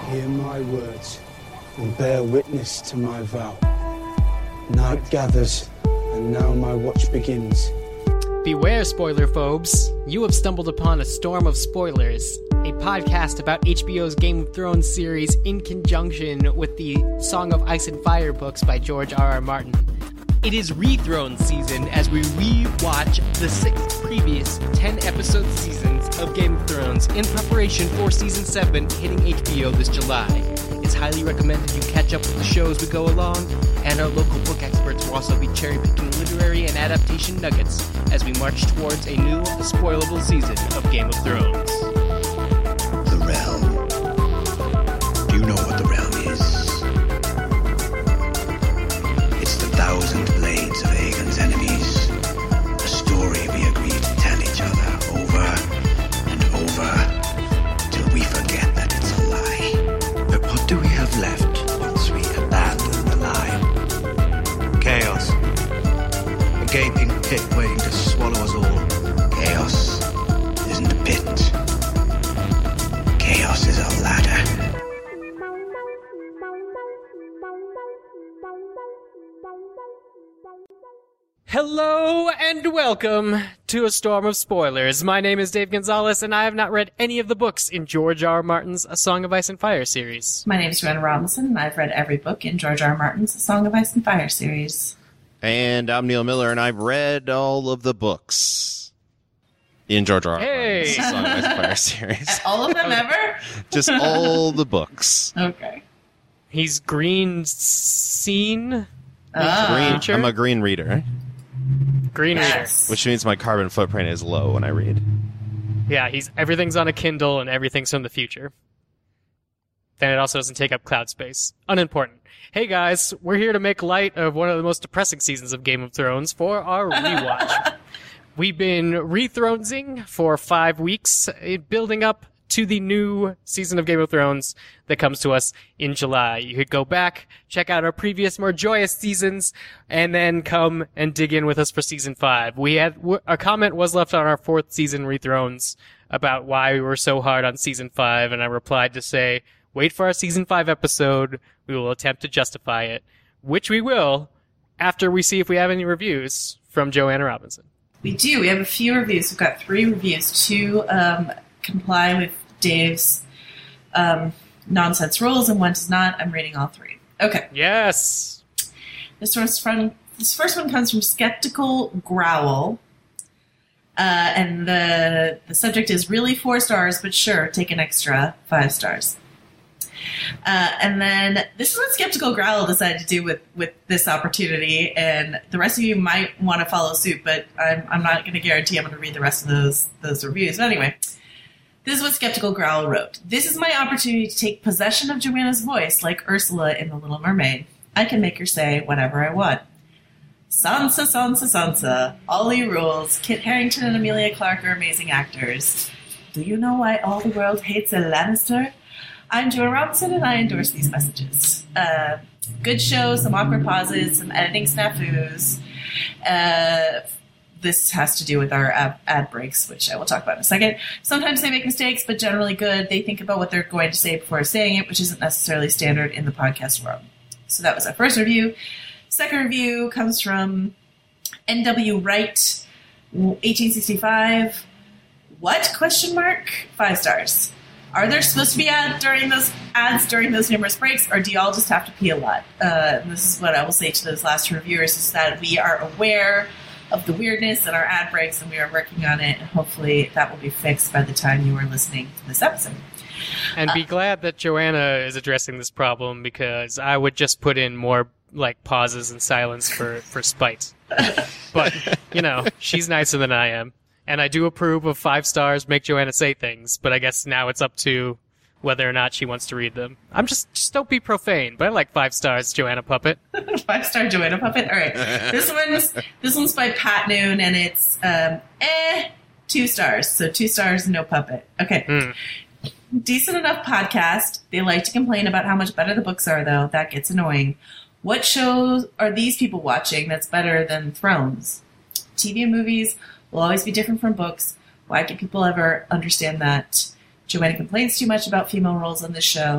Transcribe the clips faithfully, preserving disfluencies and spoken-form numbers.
Hear my words and bear witness to my vow. Night gathers, and now my watch begins. Beware, spoiler phobes. You have stumbled upon a storm of spoilers, a podcast about H B O's Game of Thrones series in conjunction with the Song of Ice and Fire books by George R R. Martin. It is Rethrown season as we re-watch the six previous ten-episode seasons of Game of Thrones in preparation for Season seven hitting H B O this July. It's highly recommended you catch up with the show as we go along, and our local book experts will also be cherry-picking literary and adaptation nuggets as we march towards a new, spoilable season of Game of Thrones. The Realm. Do you know what the Realm is? It's the thousand blades of Aegon's enemies. A story we agreed to tell each other over and over till we forget that it's a lie. But what do we have left once we abandon the lie? Chaos. A gaping pit waiting to swallow us all. Chaos isn't a pit. Chaos is a ladder. Hello and welcome to A Storm of Spoilers. My name is Dave Gonzalez, and I have not read any of the books in George R. R. Martin's A Song of Ice and Fire series. My name is Joanna Robinson, and I've read every book in George R. R. Martin's A Song of Ice and Fire series. And I'm Neil Miller, and I've read all of the books in George R. R. Hey. Martin's A Song of Ice and Fire series. All of them ever? Just all the books. Okay. He's green scene? Ah. Green, I'm a green reader, Green Yes. which means my carbon footprint is low when I read. reader. Yeah, he's everything's on a Kindle and everything's from the future. Then it also doesn't take up cloud space. Unimportant. Hey guys, we're here to make light of one of the most depressing seasons of Game of Thrones for our rewatch. We've been rethronesing for five weeks, eh, building up to the new season of Game of Thrones that comes to us in July. You could go back, check out our previous more joyous seasons, and then come and dig in with us for season five. We had, a comment was left on our fourth season rethrones about why we were so hard on season five, and I replied to say, wait for our season five episode, we will attempt to justify it, which we will after we see if we have any reviews from Joanna Robinson. We do. We have a few reviews. We've got three reviews. Two um, comply with Dave's um, nonsense rules, and one does not. I'm reading all three. Okay. Yes! This one's from. This first one comes from Skeptical Growl, uh, and the the subject is really four stars, but sure, take an extra five stars. Uh, and then this is what Skeptical Growl decided to do with, with this opportunity, and the rest of you might want to follow suit, but I'm, I'm not going to guarantee I'm going to read the rest of those those reviews. But anyway, this is what Skeptical Growl wrote. This is my opportunity to take possession of Joanna's voice like Ursula in The Little Mermaid. I can make her say whatever I want. Sansa, Sansa, Sansa. Ollie rules. Kit Harington and Emilia Clarke are amazing actors. Do you know why all the world hates a Lannister? I'm Joanna Robinson, and I endorse these messages. Uh, good show, some awkward pauses, some editing snafus. Uh, this has to do with our ad, ad breaks, which I will talk about in a second. Sometimes they make mistakes, but generally good. They think about what they're going to say before saying it, which isn't necessarily standard in the podcast world. So that was our first review. Second review comes from N W Wright, eighteen sixty-five. What? Question mark? Five stars. Are there supposed to be ads during those ads during those numerous breaks, or do y'all just have to pee a lot? Uh, and this is what I will say to those last reviewers, is that we are aware of the weirdness in our ad breaks, and we are working on it, and hopefully that will be fixed by the time you are listening to this episode. And be uh, glad that Joanna is addressing this problem, because I would just put in more like pauses and silence for, for spite. But, you know, she's nicer than I am. And I do approve of five stars, make Joanna say things, but I guess now it's up to whether or not she wants to read them. I'm just, just don't be profane, but I like five stars, Joanna Puppet. Five star Joanna Puppet? Alright. This one's, this one's by Pat Noon, and it's, um, eh, two stars. So two stars, no puppet. Okay. Mm. Decent enough podcast. They like to complain about how much better the books are, though. That gets annoying. What shows are these people watching that's better than Thrones? T V and movies will always be different from books. Why can people ever understand that? Joanna complains too much about female roles on this show.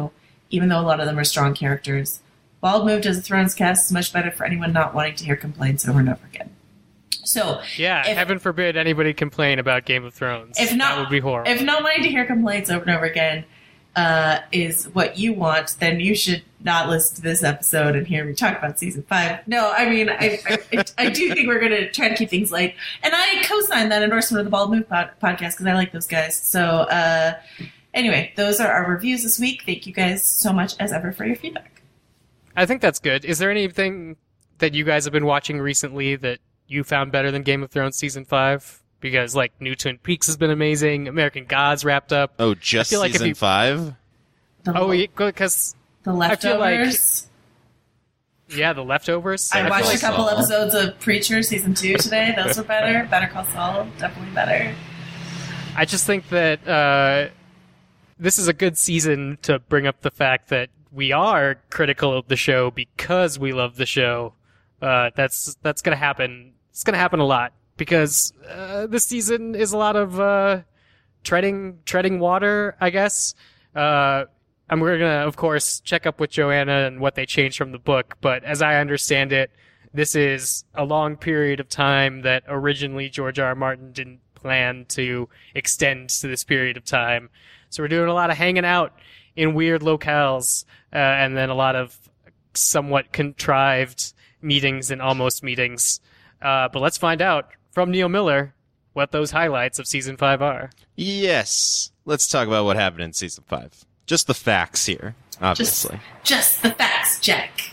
even though a lot of them are strong characters. Bald moved as a Thrones cast is much better for anyone not wanting to hear complaints over and over again. So, Yeah, if, heaven forbid anybody complain about Game of Thrones. if not, that would be horrible. If not wanting to hear complaints over and over again uh, is what you want, then you should not listen to this episode and hear me talk about season five. No, I mean, I, I, I do think we're going to try to keep things light. And I co-signed that endorsement of the Bald Move pod- podcast because I like those guys. So, uh, anyway, those are our reviews this week. Thank you guys so much, as ever, for your feedback. I think that's good. Is there anything that you guys have been watching recently that you found better than Game of Thrones season five? Because, like, New Twin Peaks has been amazing. American Gods wrapped up. Oh, just I feel like if season you- five? The, Oh, because, the I feel like- Leftovers. yeah, The Leftovers. I Better watched Call a couple Saul. episodes of Preacher season two today. Those were better. Better Call Saul, definitely better. I just think that uh, this is a good season to bring up the fact that we are critical of the show because we love the show. Uh, that's that's gonna happen. It's gonna happen a lot because uh, this season is a lot of uh, treading treading water, I guess. Uh, and we're gonna, of course, check up with Joanna and what they changed from the book. But as I understand it, this is a long period of time that originally George R. R. Martin didn't plan to extend to this period of time. So we're doing a lot of hanging out in weird locales, uh, and then a lot of somewhat contrived meetings and almost meetings. Uh, but let's find out from Neil Miller what those highlights of season five are. Yes. Let's talk about what happened in season five. Just the facts here, Just, obviously. just the facts, Jack.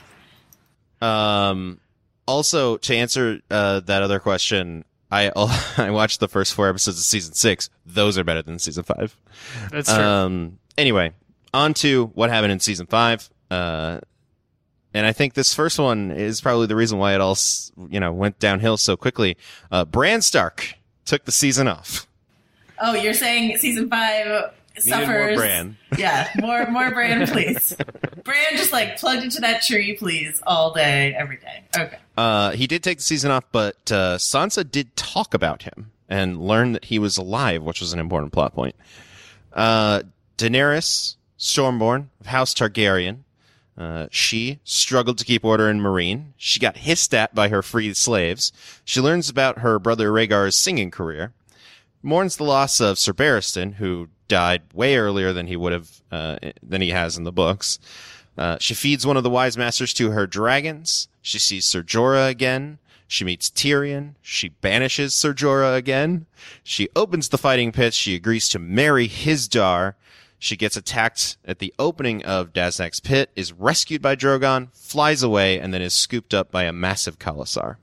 Um, also, to answer uh, that other question, I I watched the first four episodes of season six. Those are better than season five. That's true. Um, anyway, on to what happened in season five. Uh, and I think this first one is probably the reason why it all, s- you know, went downhill so quickly. Uh, Bran Stark took the season off. Oh, you're saying season five Needed suffers. more Bran. Yeah, more more Bran, please. Bran just like plugged into that tree, please, all day, every day. Okay. Uh, he did take the season off, but uh, Sansa did talk about him and learn that he was alive, which was an important plot point. Uh, Daenerys Stormborn of House Targaryen. Uh, she struggled to keep order in Meereen. She got hissed at by her freed slaves. She learns about her brother Rhaegar's singing career. Mourns the loss of Ser Barristan, who died way earlier than he would have, uh, than he has in the books. Uh, she feeds one of the wise masters to her dragons. She sees Ser Jorah again. She meets Tyrion. She banishes Ser Jorah again. She opens the fighting pits. She agrees to marry his Dar. She gets attacked at the opening of Daznak's pit, is rescued by Drogon, flies away, and then is scooped up by a massive Khalasar.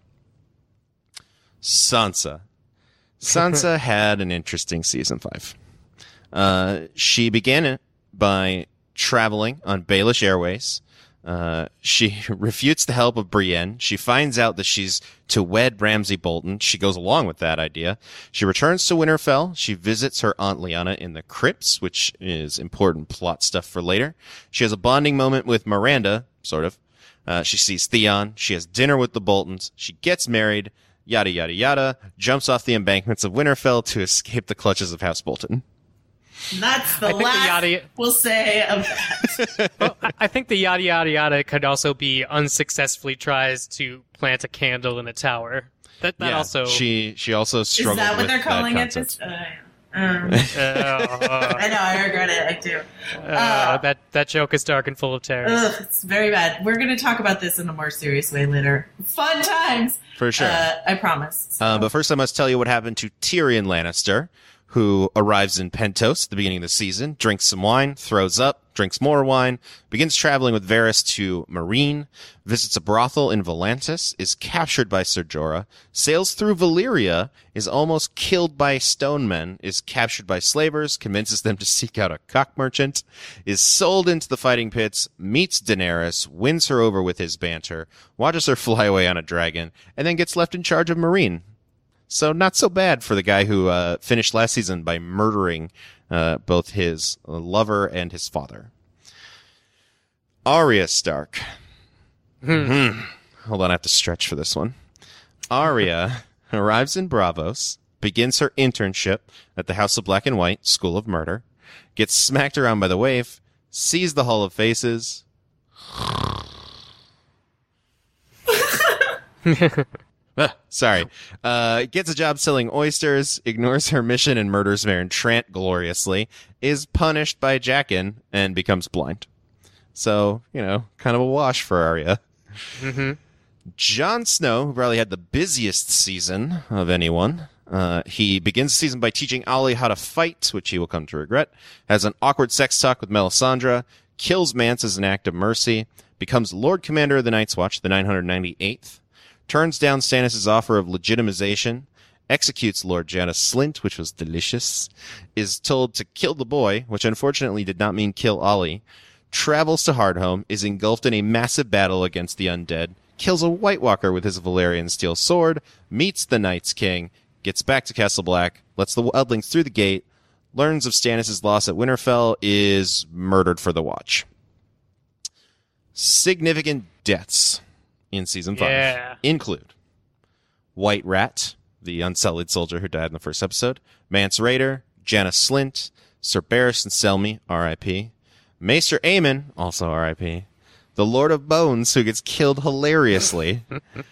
Sansa. Sansa had an interesting season five. Uh, she began it by traveling on Baelish Airways. Uh, she refutes the help of Brienne. She finds out that she's to wed Ramsay Bolton. She goes along with that idea. She returns to Winterfell. She visits her Aunt Lyanna in the crypts, which is important plot stuff for later. She has a bonding moment with Miranda, sort of. Uh, she sees Theon. She has dinner with the Boltons. She gets married. Yada, yada, yada. Jumps off the embankments of Winterfell to escape the clutches of House Bolton. That's the I think the last yada- we'll say of that. Well, I- I think the yada yada yada could also be unsuccessfully tries to plant a candle in a tower. That that Yeah, also. She, she also Is struggled that what with they're calling that it? concept. This, uh, um, Uh, I know, I regret it. I do. uh, that that joke is dark and full of terrors. Ugh, it's very bad. We're going to talk about this in a more serious way later. Fun times. For sure. Uh, I promise. So- Uh, but first, I must tell you what happened to Tyrion Lannister, who arrives in Pentos at the beginning of the season, drinks some wine, throws up, drinks more wine, begins traveling with Varys to Meereen, visits a brothel in Volantis, is captured by Ser Jorah, sails through Valyria, is almost killed by stonemen, is captured by slavers, convinces them to seek out a cock merchant, is sold into the fighting pits, meets Daenerys, wins her over with his banter, watches her fly away on a dragon, and then gets left in charge of Meereen. So not so bad for the guy who uh, finished last season by murdering uh, both his lover and his father. Arya Stark. Hmm. Hold on, I have to stretch for this one. Arya arrives in Braavos, begins her internship at the House of Black and White School of Murder, gets smacked around by the wave, sees the Hall of Faces. Ah, sorry. Uh, gets a job selling oysters, ignores her mission and murders Baron Trant gloriously, is punished by Jaqen, and becomes blind. So, you know, kind of a wash for Arya. Mm-hmm. Jon Snow, who probably had the busiest season of anyone, uh, he begins the season by teaching Ollie how to fight, which he will come to regret, has an awkward sex talk with Melisandre, kills Mance as an act of mercy, becomes Lord Commander of the Night's Watch, the nine hundred ninety-eighth, turns down Stannis' offer of legitimization, executes Lord Janos Slynt, which was delicious, is told to kill the boy, which unfortunately did not mean kill Ollie, travels to Hardhome, is engulfed in a massive battle against the undead, kills a White Walker with his Valyrian steel sword, meets the Night's King, gets back to Castle Black, lets the wildlings through the gate, learns of Stannis' loss at Winterfell, is murdered for the Watch. Significant deaths in season five Yeah. include White Rat, the unsullied soldier who died in the first episode, Mance Rayder, Janos Slynt, Sir Barristan Selmy, R I P, Maester Aemon, also R I P, the Lord of Bones, who gets killed hilariously,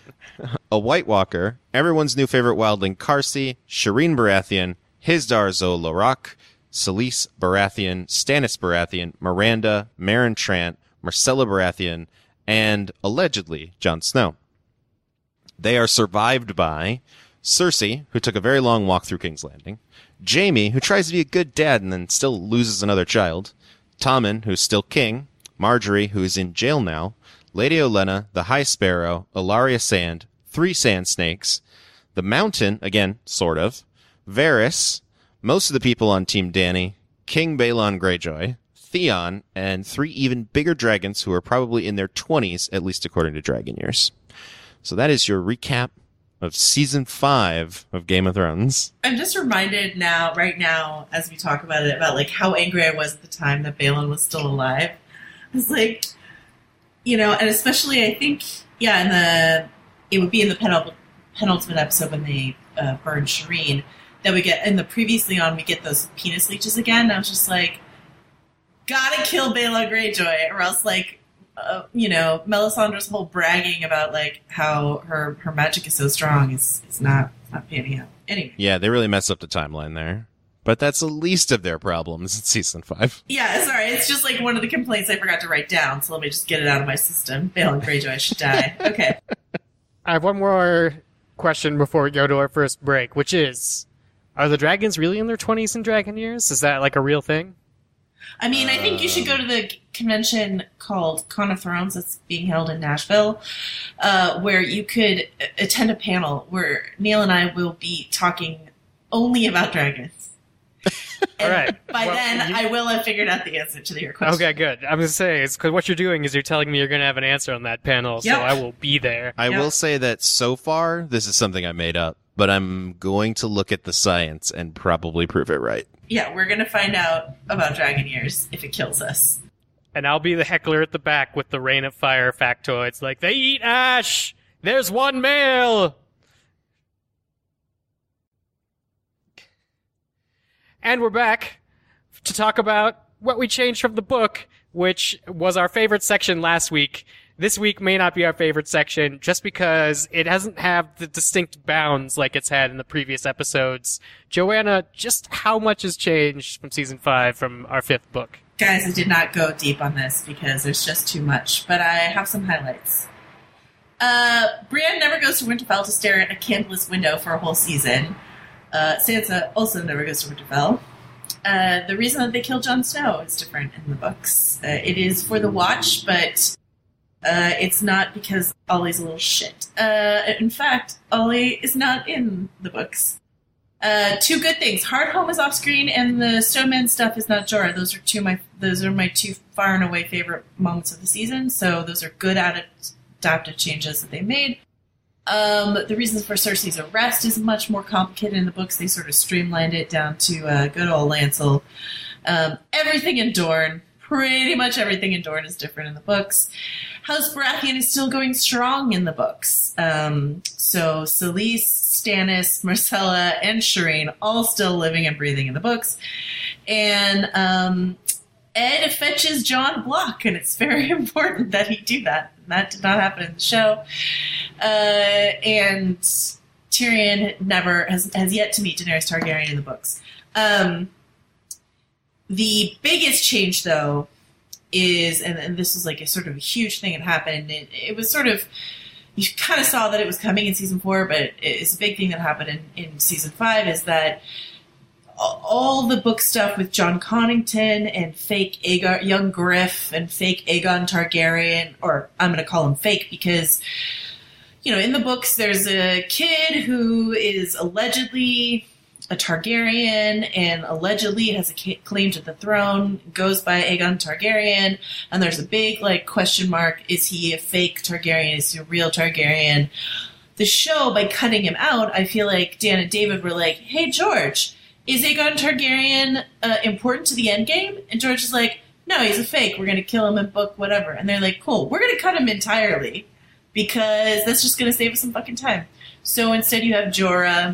a White Walker, everyone's new favorite wildling Carsey, Shireen Baratheon, Hizdar Zo Lorak, Selyse Baratheon, Stannis Baratheon, Miranda, Meryn Trant, Myrcella Baratheon, and, allegedly, Jon Snow. They are survived by Cersei, who took a very long walk through King's Landing, Jaime, who tries to be a good dad and then still loses another child, Tommen, who's still king, Marjorie, who is in jail now, Lady Olenna, the High Sparrow, Ilaria Sand, three Sand Snakes, the Mountain, again, sort of, Varys, most of the people on Team Dany, King Balon Greyjoy, Theon, and three even bigger dragons who are probably in their twenties, at least according to Dragon Years. So that is your recap of season five of Game of Thrones. I'm just reminded now, right now, as we talk about it, about like how angry I was at the time that Balon was still alive. I was like, you know, and especially I think, yeah, in the it would be in the penult- penultimate episode when they uh, burn Shireen that we get in the previously on we get those penis leeches again. And I was just like, gotta kill Balon Greyjoy, or else like, uh, you know, Melisandre's whole bragging about like how her her magic is so strong is is not not panning out. Anyway. Yeah, they really messed up the timeline there. But that's the least of their problems in season five. Yeah, sorry, it's just like one of the complaints I forgot to write down, so let me just get it out of my system. Balon Greyjoy should die. Okay. I have one more question before we go to our first break, which is, are the dragons really in their twenties in Dragon Years? Is that like a real thing? I mean, I think you should go to the convention called Con of Thrones that's being held in Nashville, uh, where you could attend a panel where Neil and I will be talking only about dragons. And All right. by Well, then, you- I will have figured out the answer to your question. Okay, good. I was going to say, it's because what you're doing is you're telling me you're going to have an answer on that panel, so Yep. I will be there. I Yeah. will say that so far, this is something I made up, but I'm going to look at the science and probably prove it right. Yeah, we're going to find out about Dragon Years if it kills us. And I'll be the heckler at the back with the Rain of Fire factoids, like, they eat ash! There's one male! And we're back to talk about what we changed from the book, which was our favorite section last week. This week may not be our favorite section just because it doesn't have the distinct bounds like it's had in the previous episodes. Joanna, just how much has changed from season five from our fifth book? Guys, I did not go deep on this because there's just too much, but I have some highlights. Uh, Brienne never goes to Winterfell to stare at a candleless window for a whole season. Uh, Sansa also never goes to Winterfell. Uh, the reason that they kill Jon Snow is different in the books. Uh, it is for the Watch, but uh, it's not because Ollie's a little shit. Uh, in fact, Ollie is not in the books. Uh, two good things. Hardhome is off screen, and the Stoneman stuff is not Jorah. Those are two my those are my two far and away favorite moments of the season. So those are good adapt- adaptive changes that they made. Um, the reasons for Cersei's arrest is much more complicated in the books. They sort of streamlined it down to uh, good old Lancel. Um, everything in Dorne, pretty much everything in Dorne is different in the books. House Baratheon is still going strong in the books. Um, so Selyse, Stannis, Myrcella, and Shireen all still living and breathing in the books. And um, Ed fetches John Block, and it's very important that he do that. And that did not happen in the show. Uh, and Tyrion never has has yet to meet Daenerys Targaryen in the books. Um, the biggest change, though, is, and, and this is like a sort of a huge thing that happened. It, it was sort of, you kind of saw that it was coming in season four, but it's a big thing that happened in, in season five, is that all the book stuff with John Connington and fake Aegon, young Griff and fake Aegon Targaryen, or I'm going to call him fake because, you know, in the books there's a kid who is allegedly a Targaryen and allegedly has a claim to the throne, goes by Aegon Targaryen, and there's a big, like, question mark. Is he a fake Targaryen? Is he a real Targaryen? The show, by cutting him out, I feel like Dan and David were like, hey, George, is Aegon Targaryen uh, important to the endgame? And George is like, no, he's a fake. We're going to kill him in book whatever. And they're like, cool, we're going to cut him entirely because that's just going to save us some fucking time. So instead you have Jorah,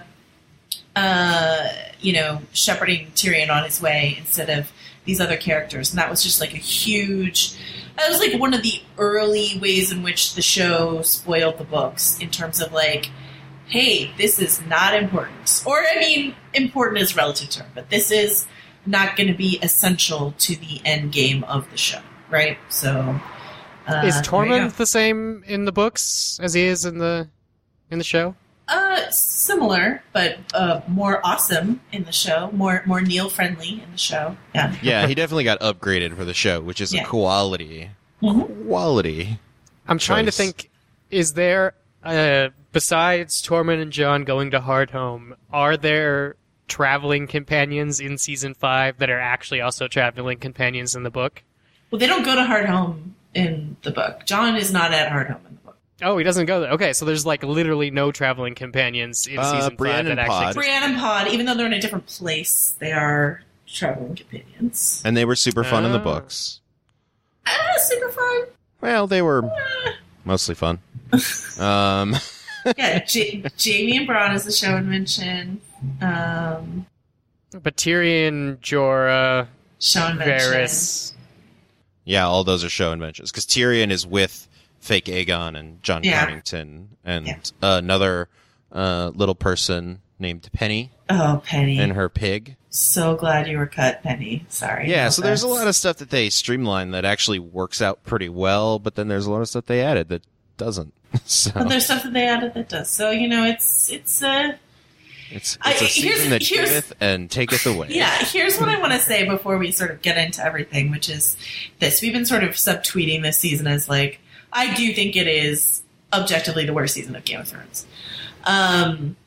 uh, you know, shepherding Tyrion on his way instead of these other characters. And that was just like a huge... That was like one of the early ways in which the show spoiled the books in terms of like, hey, this is not important. Or, I mean, important is a relative term, but this is not going to be essential to the end game of the show, right? So, uh, is Tormund the same in the books as he is in the in the show? Uh, similar, but uh, more awesome in the show. More more Neil friendly in the show. Yeah, Yeah, he definitely got upgraded for the show, which is Yeah. a quality. Mhm. Quality. I'm trying to choice. think, is there, uh, besides Tormund and Jon going to Hardhome, are there traveling companions in season five that are actually also traveling companions in the book? Well, they don't go to Hardhome in the book. John is not at Hardhome in the book. Oh, he doesn't go there. Okay, so there's like literally no traveling companions in Uh, season Brienne five that and actually Pod. exist. Brienne and Pod, even though they're in a different place, they are traveling companions. And they were super fun in the Oh. books. Ah, super fun. Well, they were mostly fun. Um, Yeah, J- Jamie and Bronn is the show and mention. Um, But Tyrion, Jorah, show and mention. Varys. yeah, all those are show inventions. Because Tyrion is with fake Aegon and John Yeah. Connington and Yeah. uh, another uh, little person named Penny Oh, Penny. and her pig. So glad you were cut, Penny. Sorry. Yeah, No so there's a offense. lot of stuff that they streamlined that actually works out pretty well, but then there's a lot of stuff they added that doesn't. So But there's stuff that they added that does. So, you know, it's, it's, uh, it's, I- it's a here's- season that here's- giveth and taketh away. yeah, here's what I want to say before we sort of get into everything, which is this. We've been sort of subtweeting this season as like, I do think it is objectively the worst season of Game of Thrones. Um,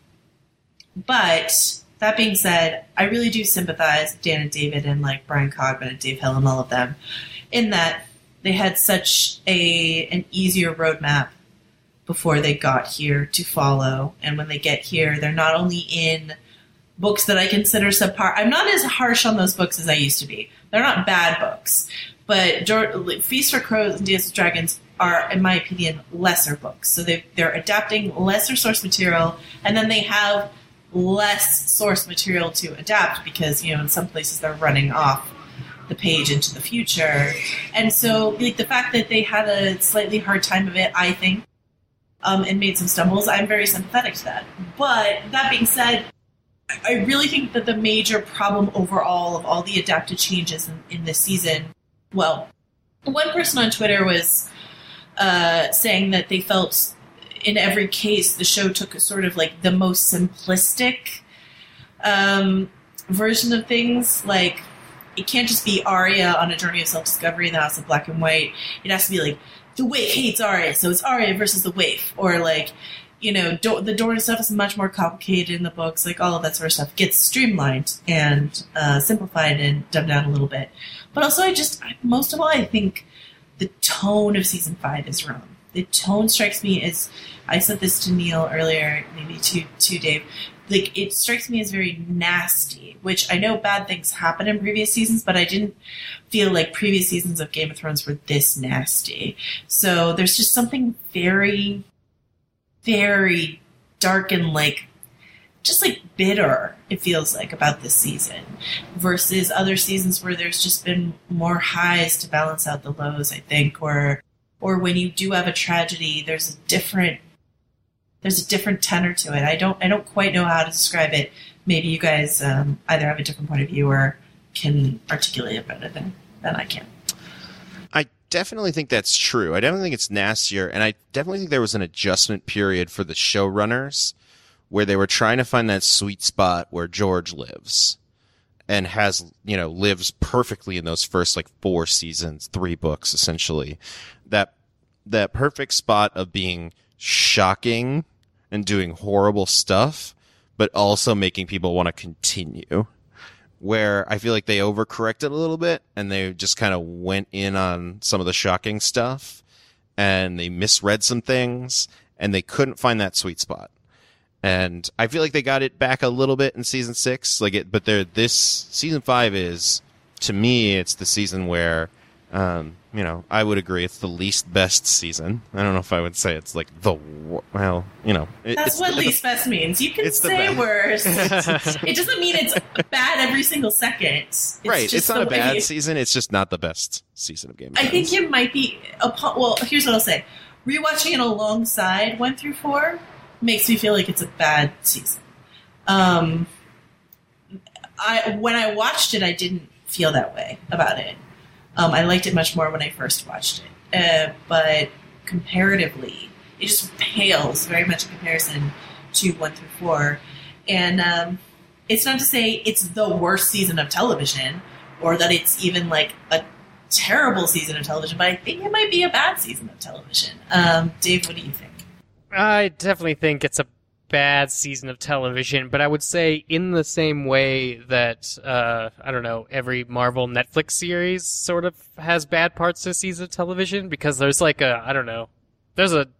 but that being said, I really do sympathize with Dan and David and like Brian Cogman and Dave Hill and all of them in that they had such a an easier roadmap before they got here to follow. And when they get here, they're not only in books that I consider subpar. I'm not as harsh on those books as I used to be. They're not bad books. But Dor- Feast for Crows and Dance with Dragons are, in my opinion, lesser books. So they they're adapting lesser source material, and then they have less source material to adapt because, you know, in some places they're running off the page into the future. And so, like, the fact that they had a slightly hard time of it, I think, um, and made some stumbles, I'm very sympathetic to that. But that being said, I really think that the major problem overall of all the adapted changes in, in this season, well, one person on Twitter was uh, saying that they felt in every case the show took a sort of like the most simplistic um, version of things. Like, it can't just be Arya on a journey of self-discovery in the House of Black and White. It has to be like, the Waif hates Arya, so it's Arya versus the Waif. Or like, you know, Do- the Dorne stuff is much more complicated in the books. Like, all of that sort of stuff gets streamlined and uh, simplified and dumbed down a little bit. But also, I just, most of all, I think the tone of season five is wrong. The tone strikes me as, I said this to Neil earlier, maybe to, to Dave, like, it strikes me as very nasty, which I know bad things happen in previous seasons, but I didn't feel like previous seasons of Game of Thrones were this nasty. So there's just something very, very dark and, like, just like bitter, it feels like, about this season versus other seasons where there's just been more highs to balance out the lows, I think, or or when you do have a tragedy, there's a different there's a different tenor to it. I don't I don't quite know how to describe it. Maybe you guys um, either have a different point of view or can articulate it better than, than I can. I definitely think that's true. I definitely think it's nastier, and I definitely think there was an adjustment period for the showrunners where they were trying to find that sweet spot where George lives and has, you know, lives perfectly in those first like four seasons, three books, essentially. That, that perfect spot of being shocking and doing horrible stuff, but also making people want to continue. Where I feel like they overcorrected a little bit and they just kind of went in on some of the shocking stuff and they misread some things and they couldn't find that sweet spot. And I feel like they got it back a little bit in season six, like it, but they're, this season five is, to me, it's the season where, um, you know, I would agree it's the least best season. I don't know if I would say it's like the, wor- well, you know. It, That's it's what the, least best means. You can it's the say best. worse. It doesn't mean it's bad every single second. It's right. just It's not the a bad way- season. It's just not the best season of Game of I Thrones. think it might be, upon, well, here's what I'll say. Rewatching it alongside one through four makes me feel like it's a bad season. Um, I when I watched it, I didn't feel that way about it. Um, I liked it much more when I first watched it. Uh, but comparatively, it just pales very much in comparison to one through four. And um, it's not to say it's the worst season of television or that it's even like a terrible season of television, but I think it might be a bad season of television. Um, Dave, what do you think? I definitely think it's a bad season of television, but I would say in the same way that, uh, I don't know, every Marvel Netflix series sort of has bad parts to season of television, because there's like a, I don't know, there's a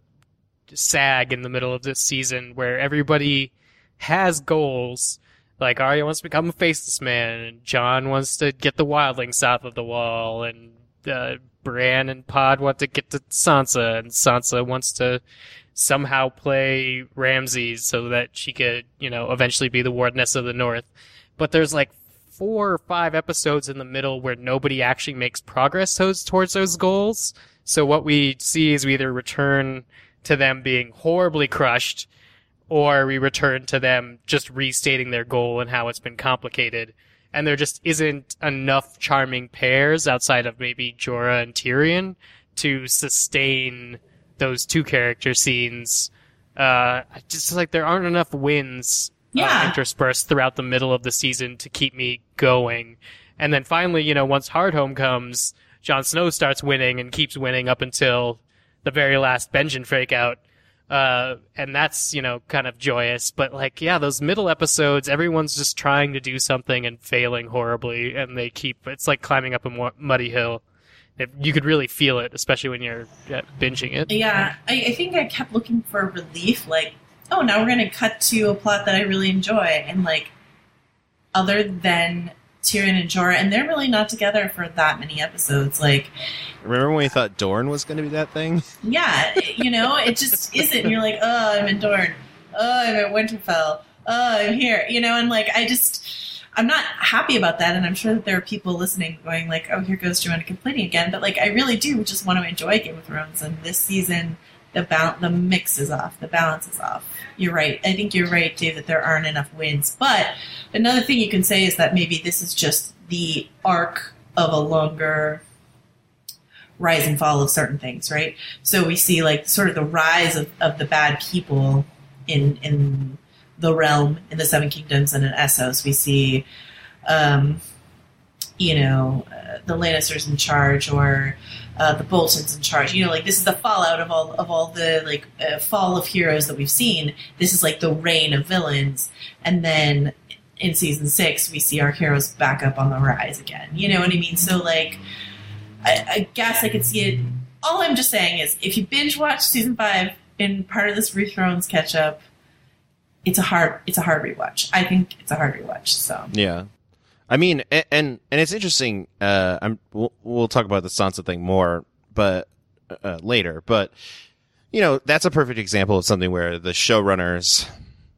sag in the middle of this season where everybody has goals. Like, Arya wants to become a faceless man, and Jon wants to get the wildling south of the wall, and uh, Bran and Pod want to get to Sansa, and Sansa wants to somehow play Ramses so that she could, you know, eventually be the Wardeness of the North. But there's like four or five episodes in the middle where nobody actually makes progress towards, towards those goals. So what we see is we either return to them being horribly crushed, or we return to them just restating their goal and how it's been complicated. And there just isn't enough charming pairs outside of maybe Jorah and Tyrion to sustain those two character scenes. Uh, just like there aren't enough wins Yeah. uh, interspersed throughout the middle of the season to keep me going. And then finally, you know, once Hardhome comes, Jon Snow starts winning and keeps winning up until the very last Benjen fake out. Uh, and that's, you know, kind of joyous. But like, yeah, those middle episodes, everyone's just trying to do something and failing horribly, and they keep, it's like climbing up a mo- muddy hill. It, you could really feel it, especially when you're uh, binging it. Yeah, I, I think I kept looking for relief, like, oh, now we're going to cut to a plot that I really enjoy. And, like, other than Tyrion and Jorah, and they're really not together for that many episodes. Like, Remember when we thought Dorne was going to be that thing? yeah, you know, it just isn't. And you're like, oh, I'm in Dorne. Oh, I'm at Winterfell. Oh, I'm here. You know, and, like, I just... I'm not happy about that, and I'm sure that there are people listening going like, oh, here goes Joanna complaining again. But, like, I really do just want to enjoy Game of Thrones, and this season, the ba- the mix is off. The balance is off. You're right. I think you're right, Dave, that there aren't enough wins. But another thing you can say is that maybe this is just the arc of a longer rise and fall of certain things, right? So we see, like, sort of the rise of, of the bad people in in the realm, in the Seven Kingdoms, and in Essos. We see, um, you know, uh, the Lannisters in charge, or uh, the Boltons in charge. You know, like, this is the fallout of all of all the, like, uh, fall of heroes that we've seen. This is like the reign of villains, and then in season six, we see our heroes back up on the rise again. You know what I mean? So, like, I, I guess I could see it. All I'm just saying is, if you binge watch season five in part of this Ruth Thrones catch up, it's a hard it's a hard rewatch. I think it's a hard rewatch. So Yeah. I mean, and and, and it's interesting. Uh, I'm we'll, we'll talk about the Sansa thing more, but uh, later. But you know, that's a perfect example of something where the showrunners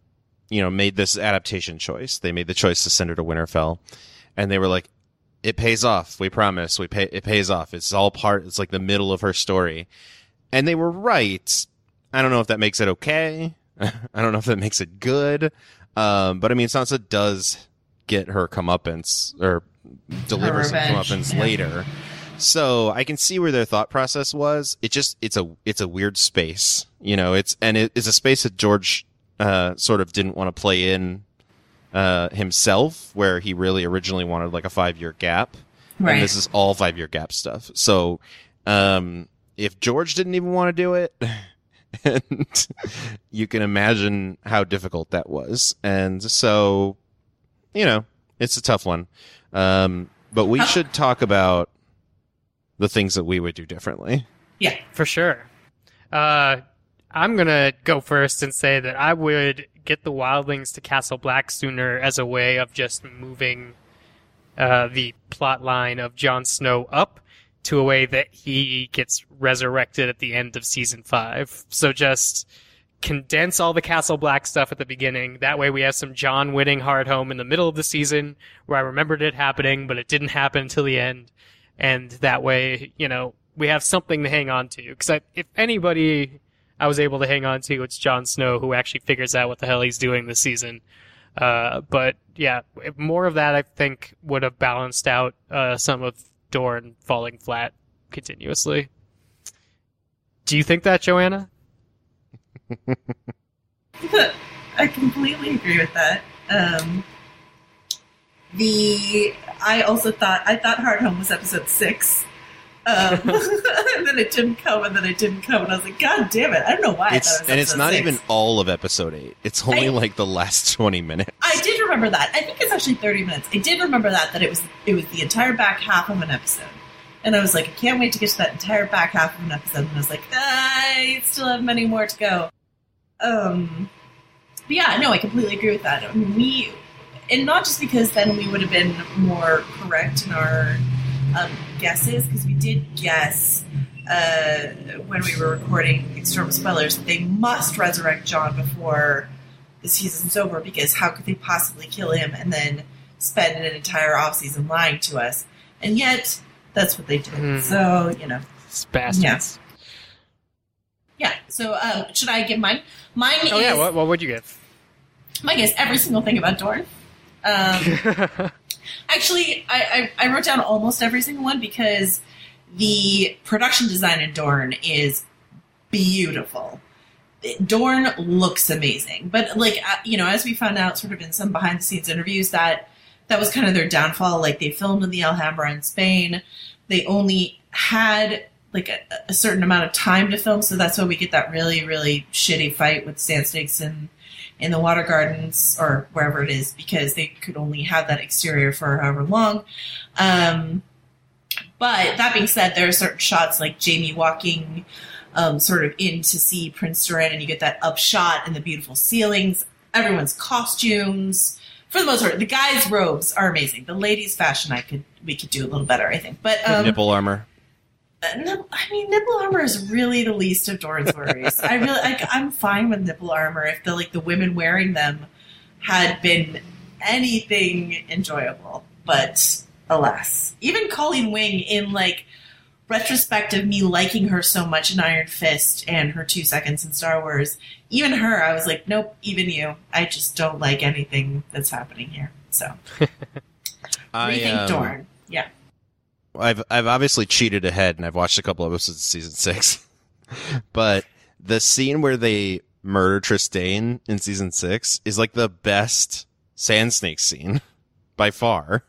you know, made this adaptation choice. They made the choice to send her to Winterfell, and they were like, "It pays off. We promise. We pay. It pays off. It's all part. It's like the middle of her story," and they were right. I don't know if that makes it okay. I don't know if that makes it good. Um, but I mean, Sansa does get her comeuppance or delivers some comeuppance yeah. later. So I can see where their thought process was. It just, it's a, it's a weird space, you know, it's, and it, it's a space that George, uh, sort of didn't want to play in, uh, himself, where he really originally wanted like a five year gap. Right. And this is all five year gap stuff. So, um, if George didn't even want to do it, and you can imagine how difficult that was. And so, you know, it's a tough one. Um, but we should talk about the things that we would do differently. Yeah, for sure. Uh, I'm going to go first and say that I would get the wildlings to Castle Black sooner as a way of just moving uh, the plot line of Jon Snow up to a way that he gets resurrected at the end of season five. So just condense all the Castle Black stuff at the beginning. That way we have some Jon winning Hardhome in the middle of the season where I remembered it happening, but it didn't happen until the end. And that way, you know, we have something to hang on to. Because if anybody I was able to hang on to, it's Jon Snow, who actually figures out what the hell he's doing this season. Uh, but yeah, more of that I think would have balanced out uh, some of Dorne falling flat continuously. Do you think that, Joanna? I completely agree with that. Um, the I also thought I thought Hardhome was episode six, um, and then it didn't come, and then it didn't come, and I was like, God damn it! I don't know why. It's, I thought it was and it's not six. even all of episode eight. It's only I, like the last twenty minutes. I did remember that. I think it's actually thirty minutes. I did remember that that it was it was the entire back half of an episode. And I was like, I can't wait to get to that entire back half of an episode. And I was like, I still have many more to go. Um, but yeah, no, I completely agree with that. I mean, we, and not just because then we would have been more correct in our um, guesses, because we did guess uh, when we were recording External Spoilers that they must resurrect Jon before the season's over, because how could they possibly kill him and then spend an entire offseason lying to us? And yet, that's what they did. Mm. So, you know. It's bastards. Yeah. Yeah. So, um, should I give mine? Mine oh, is... Oh, yeah. What, what would you give? Mine is every single thing about Dorne. Um, actually, I, I, I wrote down almost every single one because the production design in Dorne is beautiful. Dorne looks amazing. But, like, you know, as we found out sort of in some behind-the-scenes interviews, that that was kind of their downfall. Like, they filmed in the Alhambra in Spain. They only had, like, a, a certain amount of time to film, so that's why we get that really, really shitty fight with Sand Snakes in, in the Water Gardens, or wherever it is, because they could only have that exterior for however long. Um, but, that being said, there are certain shots, like Jaime walking um, sort of in to see Prince Doran, and you get that upshot and the beautiful ceilings, everyone's costumes. For the most part, the guys' robes are amazing. The ladies' fashion, I could we could do a little better, I think. But um, nipple armor. Uh, no, I mean, nipple armor is really the least of Doran's worries. I really, like, I'm fine with nipple armor if the like the women wearing them had been anything enjoyable. But alas, even Colleen Wing, in like retrospective, me liking her so much in Iron Fist and her two seconds in Star Wars. Even her, I was like, nope, even you. I just don't like anything that's happening here. So, I, rethink um, Dorne. Yeah. I've I've obviously cheated ahead, and I've watched a couple episodes of season six. But the scene where they murder Trystane in season six is like the best Sand Snake scene by far.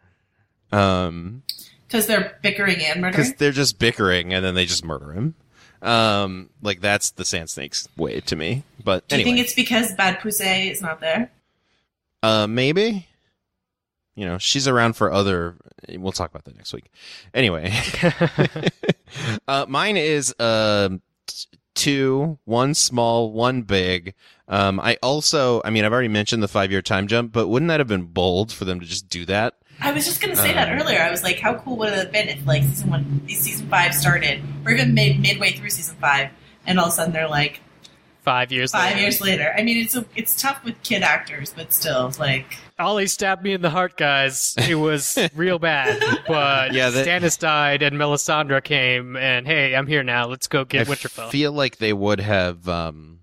Um, because they're bickering and murdering. Because they're just bickering, and then they just murder him. Um, like that's the Sand Snake's way to me. But do anyway. you think it's because Bad Poussey is not there? Uh, maybe. You know, she's around for other. We'll talk about that next week. Anyway, uh, mine is uh, two, one small, one big. Um, I also, I mean, I've already mentioned the five-year time jump, but wouldn't that have been bold for them to just do that? I was just going to say um, that earlier. I was like, how cool would it have been if, like, season one, season five started, or even mid midway through season five, and all of a sudden they're like, five years Five later. years later. I mean, it's a, it's tough with kid actors, but still, like... Ollie stabbed me in the heart, guys. It was real bad. But Yeah, that- Stannis died and Melisandre came, and hey, I'm here now. Let's go get I Winterfell. feel like they would have um,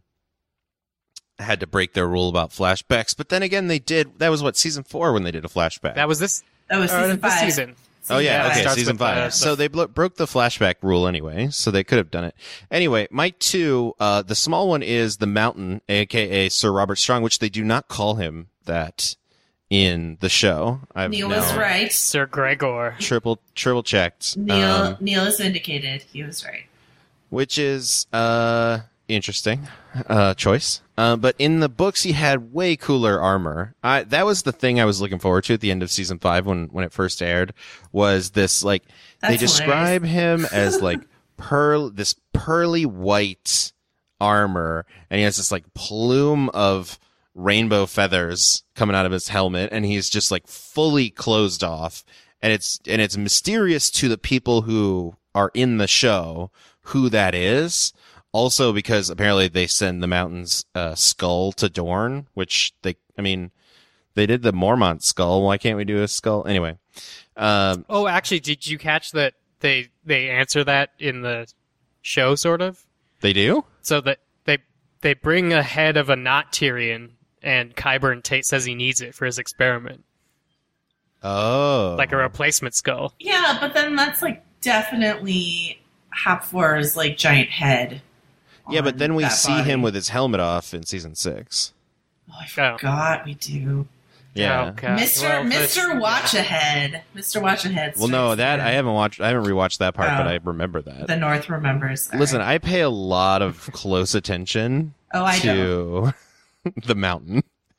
had to break their rule about flashbacks, but then again, they did. That was what, season four when they did a flashback. That was this, That was or season this five. season. Oh yeah, Yeah, it okay, starts season with, five. uh, the- so they blo- broke the flashback rule anyway, so they could have done it. Anyway, my two, uh, the small one is the Mountain, aka Sir Robert Strong, which they do not call him that in the show. I've Neil now was right. Sir Gregor. Triple triple checked. Neil um, Neil is vindicated. He was right. which is uh interesting uh choice. Uh, but in the books, he had way cooler armor. I, that was the thing I was looking forward to at the end of season five when, when it first aired, was this, like, they That's describe him as, like, pearl, this pearly white armor, and he has this, like, plume of rainbow feathers coming out of his helmet, and he's just, like, fully closed off. And it's, and it's mysterious to the people who are in the show who that is. Also, because apparently they send the Mountain's uh, skull to Dorne, which they, I mean, they did the Mormont skull. Why can't we do a skull? Anyway. Um, Oh, actually, did you catch that they they answer that in the show, sort of? they do? So that they they bring a head of a not Tyrion, and Qyburn Tate says he needs it for his experiment, Oh. like a replacement skull. Yeah, but then that's like definitely Hapfor's like giant head. Yeah, but on then we that see body. him with his helmet off in season six. Oh, I forgot we do. Yeah. Oh, God. Mister Well, Mister that's- Watch Ahead. Mister Watch Ahead. Well, no, strikes that again. I haven't watched. I haven't rewatched that part, but Oh. I remember that. The North remembers. All Listen, right. I pay a lot of close attention Oh, I to the Mountain.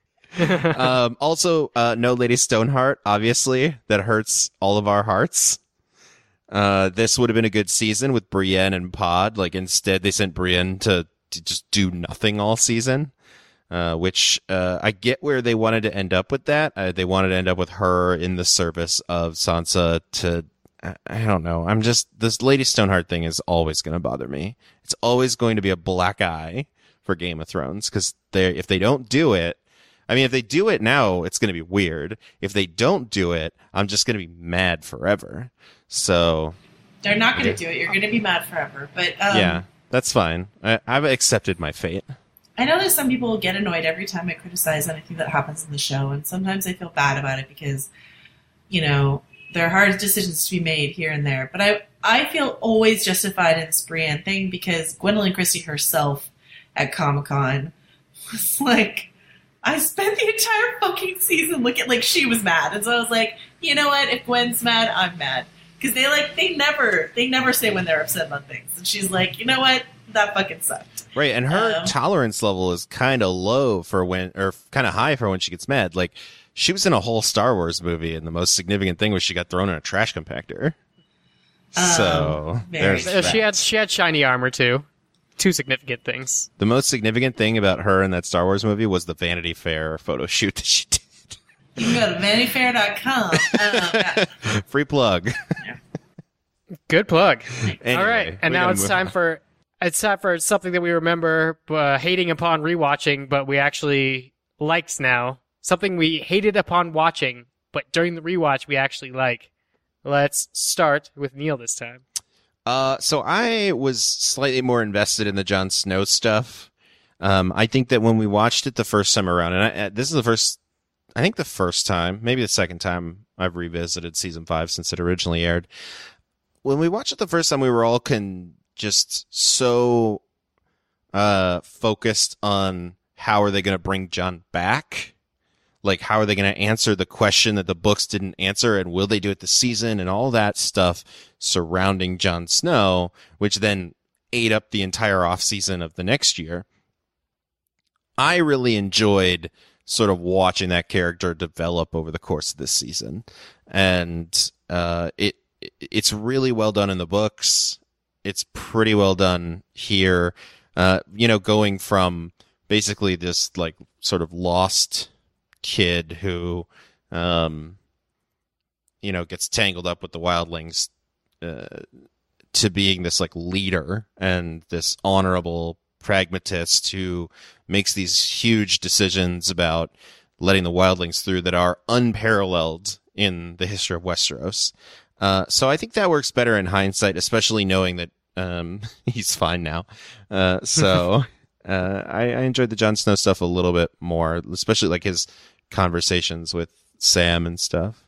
um, also, uh, no Lady Stoneheart, obviously, that hurts all of our hearts. Uh, this would have been a good season with Brienne and Pod. Like, instead, they sent Brienne to, to just do nothing all season. Uh, which, uh, I get where they wanted to end up with that. Uh, they wanted to end up with her in the service of Sansa to, I, I don't know. I'm just, this Lady Stoneheart thing is always going to bother me. It's always going to be a black eye for Game of Thrones, because they, if they don't do it, I mean, if they do it now, it's going to be weird. If they don't do it, I'm just going to be mad forever. So, They're not going to do it. You're going to be mad forever. But um, yeah, that's fine. I, I've accepted my fate. I know that some people get annoyed every time I criticize anything that happens in the show, and sometimes I feel bad about it because, you know, there are hard decisions to be made here and there. But I, I feel always justified in this Brienne thing because Gwendolyn Christie herself at Comic-Con was like, I spent the entire fucking season looking like she was mad. And so I was like, you know what? If Gwen's mad, I'm mad. Because they like, they never, they never say when they're upset about things. And she's like, you know what? That fucking sucked. Right, and her Um, tolerance level is kind of low for when, or kind of high for when she gets mad. Like, she was in a whole Star Wars movie, and the most significant thing was she got thrown in a trash compactor. So, Um, very there's Uh, she that. had she had shiny armor too. Two significant things. The most significant thing about her in that Star Wars movie was the Vanity Fair photo shoot that she did. You can go to vanity fair dot com. Um, yeah. Free plug. Good plug. Anyway, All right, we and now gotta it's move time on. for it's time for something that we remember uh, hating upon rewatching, but we actually liked now. Something we hated upon watching, but during the rewatch we actually like. Let's start with Neil this time. Uh, so I was slightly more invested in the Jon Snow stuff. Um, I think that when we watched it the first time around, and I, uh, this is the first, I think the first time, maybe the second time I've revisited season five since it originally aired. When we watched it the first time, we were all con- just so uh, focused on how are they going to bring Jon back. Like, how are they going to answer the question that the books didn't answer, and will they do it this season, and all that stuff surrounding Jon Snow, which then ate up the entire off season of the next year. I really enjoyed sort of watching that character develop over the course of this season, and uh, it it's really well done in the books. It's pretty well done here. Uh, you know, going from basically this like sort of lost kid who, um, you know, gets tangled up with the wildlings, uh, to being this like leader and this honorable pragmatist who makes these huge decisions about letting the wildlings through that are unparalleled in the history of Westeros. Uh, so I think that works better in hindsight, especially knowing that um, he's fine now. Uh, so uh, I, I enjoyed the Jon Snow stuff a little bit more, especially like his conversations with Sam and stuff.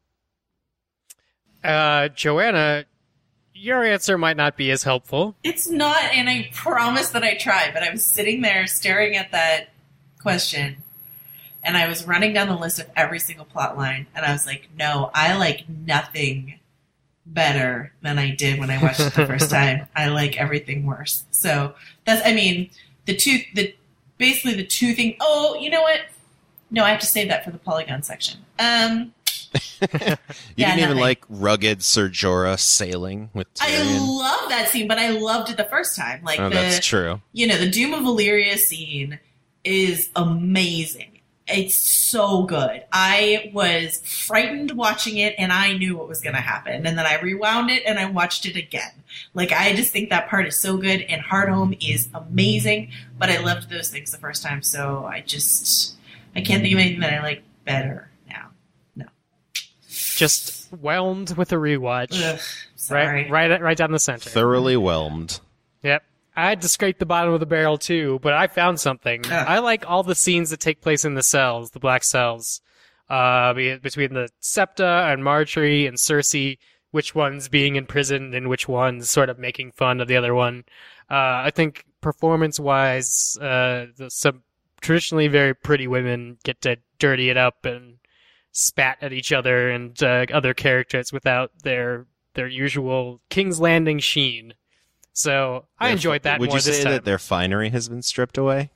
Uh, Joanna, your answer might not be as helpful. It's not, and I promise that I tried, but I was sitting there staring at that question, and I was running down the list of every single plot line, and I was like, no, I like nothing better than I did when I watched it the first time. I like everything worse. So that's, I mean, the two, the basically the two things. Oh, you know what? No, I have to save that for the Polygon section. Um, you yeah, didn't even nothing. like rugged Ser Jorah sailing with I Tyrion. love that scene, but I loved it the first time. Like Oh, the, that's true. You know, the Doom of Valyria scene is amazing. It's so good. I was frightened watching it, and I knew what was going to happen. And then I rewound it, and I watched it again. Like, I just think that part is so good, and Hardhome is amazing, but I loved those things the first time, so I just... I can't think of anything that I like better now. No. Just whelmed with a rewatch. Ugh, sorry. Right, right, right down the center. Thoroughly whelmed. Yep. I had to scrape the bottom of the barrel too, but I found something. Ugh. I like all the scenes that take place in the cells, the black cells, uh, be- between the Septa and Marjorie and Cersei, which one's being imprisoned and which one's sort of making fun of the other one. Uh, I think performance-wise, uh, the, some traditionally very pretty women get to dirty it up and spat at each other and uh, other characters without their their usual King's Landing sheen. So I Their- enjoyed that Would more you this say time. that their finery has been stripped away?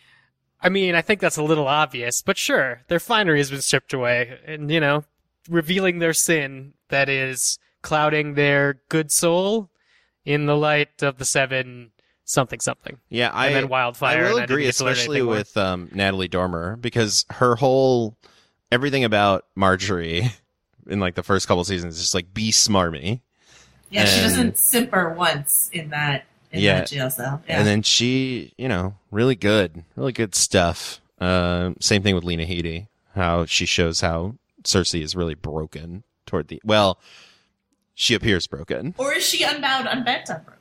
I mean, I think that's a little obvious, but sure, their finery has been stripped away, and, you know, revealing their sin that is clouding their good soul in the light of the seven something something. Yeah, I, And then Wildfire, I will and I didn't agree, get to learn especially anything more. with um, Natalie Dormer, because her whole everything about Marjorie in like the first couple seasons is just like be smarmy. Yeah, she And- doesn't simper once in that in Yeah. that jail cell. Yeah. And then she, you know, really good, really good stuff. Uh, same thing with Lena Headey, how she shows how Cersei is really broken toward the, well, she appears broken. or is she unbound, unbent, unbroken?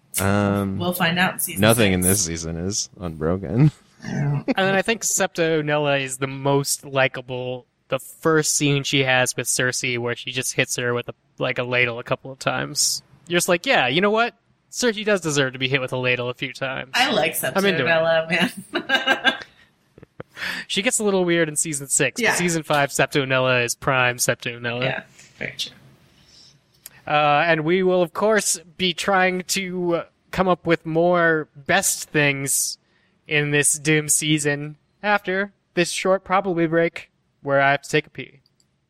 Um, We'll find out in season nothing six. in this season is unbroken. And then I think Septa Unella is the most likable. The first scene she has with Cersei, where she just hits her with a, like a ladle a couple of times. You're just like, yeah, you know what? Cersei does deserve to be hit with a ladle a few times. I like Septa I'm into it. Unella, man. She gets a little weird in season six. Yeah. But season five, Septa Unella is prime Septa Unella. yeah, very true. Uh, and we will, of course, be trying to uh, come up with more best things in this Doom season after this short probably break where I have to take a pee.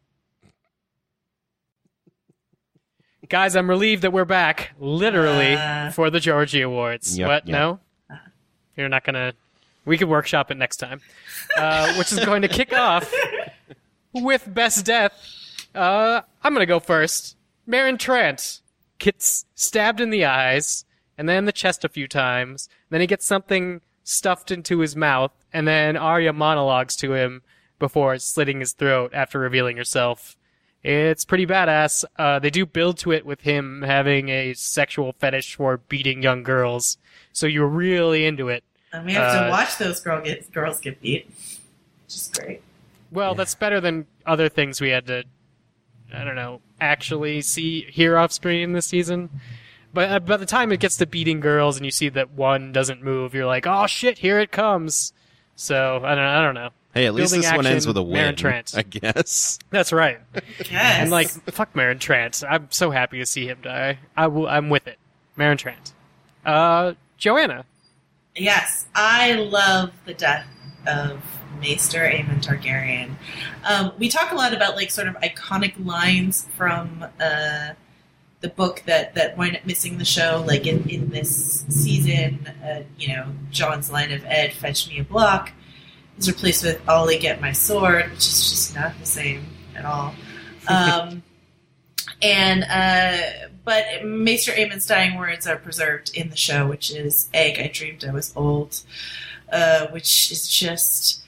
Guys, I'm relieved that we're back, literally, Uh. for the Georgie Awards. Yep, what? yep. No? You're not gonna... We could workshop it next time. Uh, which is going to kick off with Best Death. Uh, I'm gonna go first. Meryn Trant gets stabbed in the eyes, and then the chest a few times. Then he gets something stuffed into his mouth, and then Arya monologues to him before slitting his throat after revealing herself. It's pretty badass. Uh, they do build to it with him having a sexual fetish for beating young girls, so you're really into it. And we have Uh, to watch those girl get, girls get beat, which is great. Well, that's better than other things we had to, I don't know, actually see hear off screen this season. But uh, by the time it gets to beating girls and you see that one doesn't move, you're like, oh shit, here it comes. So I don't, I don't know. Hey, at least Building this one action, ends with a Meryn win, Trant. I guess. That's right. Yes. And like, fuck Meryn Trant. I'm so happy to see him die. I will, I'm with it. Meryn Trant. Uh, Joanna. Yes, I love the death of Maester Aemon Targaryen. Um, we talk a lot about like sort of iconic lines from uh, the book that, that wind up missing the show. Like in, in this season, uh, you know, Jon's line of "Ed, fetch me a block" is replaced with "Ollie, get my sword," which is just not the same at all. Um, and uh, but Maester Aemon's dying words are preserved in the show, which is "Egg, I dreamed I was old," uh, which is just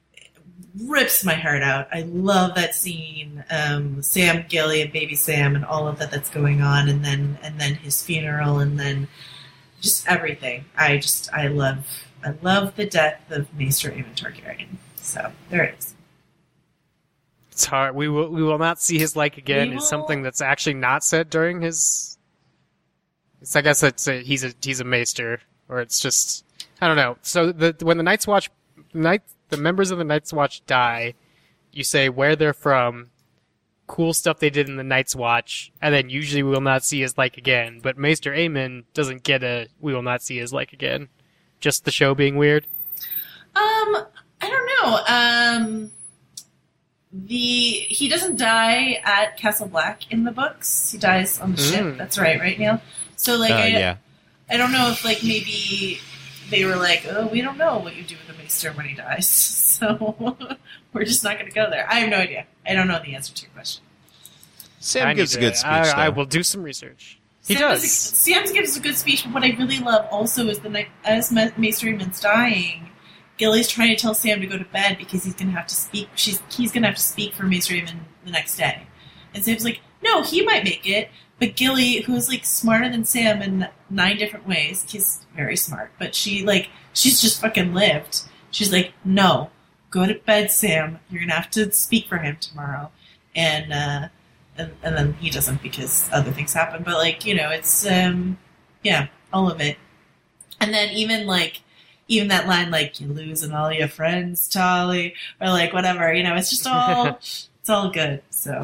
rips my heart out. I love that scene. Um, Sam, Gilly, and baby Sam, and all of that that's going on, and then and then his funeral, and then just everything. I just I love I love the death of Maester Aemon Targaryen. So there it is. It's hard. We will we will not see his like again. We Is will- something that's actually not said during his. It's, I guess it's a, he's a he's a maester, or it's just I don't know. So the when the Night's Watch night the members of the Night's Watch die, you say where they're from, cool stuff they did in the Night's Watch, and then usually we will not see his like again. But Maester Aemon doesn't get a we will not see his like again. Just the show being weird. Um, I don't know. Um, the he doesn't die at Castle Black in the books. He dies on the Mm. ship. That's right, right, Neil? So like, Uh, I, yeah. I don't know if like maybe they were like, oh, we don't know what you do with a maester when he dies, so we're just not going to go there. I have no idea. I don't know the answer to your question. Sam I gives a need good to- speech, I, I though. will do some research. He Sam does. Is, Sam gives a good speech, but what I really love also is the night as Ma- Maester Aemon's dying, Gilly's trying to tell Sam to go to bed because he's going to have to speak. She's he's going to have to speak for Maester Aemon the next day, and Sam's like, no, he might make it. But Gilly, who's like smarter than Sam in nine different ways, she's very smart, but she like she's just fucking lived. She's like, no, go to bed, Sam. You're gonna have to speak for him tomorrow, and uh, and, and then he doesn't because other things happen. But like you know, it's um, yeah, all of it. And then even like even that line like you losing all your friends, Tolly, or like whatever. You know, it's just all it's all good. So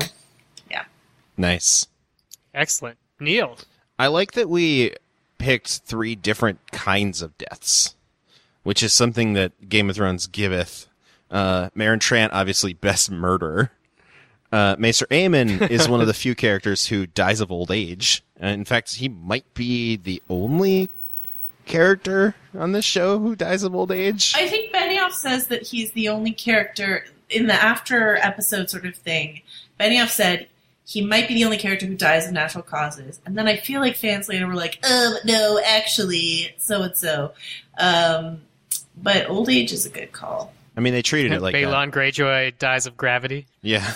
Nice. Excellent. Neil. I like that we picked three different kinds of deaths, which is something that Game of Thrones giveth. Uh, Meryn Trant, obviously best murderer. Uh, Maester Aemon is one of the few characters who dies of old age. And in fact, he might be the only character on this show who dies of old age. I think Benioff says that he's the only character in the after episode sort of thing. Benioff said he might be the only character who dies of natural causes. And then I feel like fans later were like, oh, no, actually, so-and-so. Um, but old age is a good call. I mean, they treated it like that. Balon Greyjoy dies of gravity. Yeah.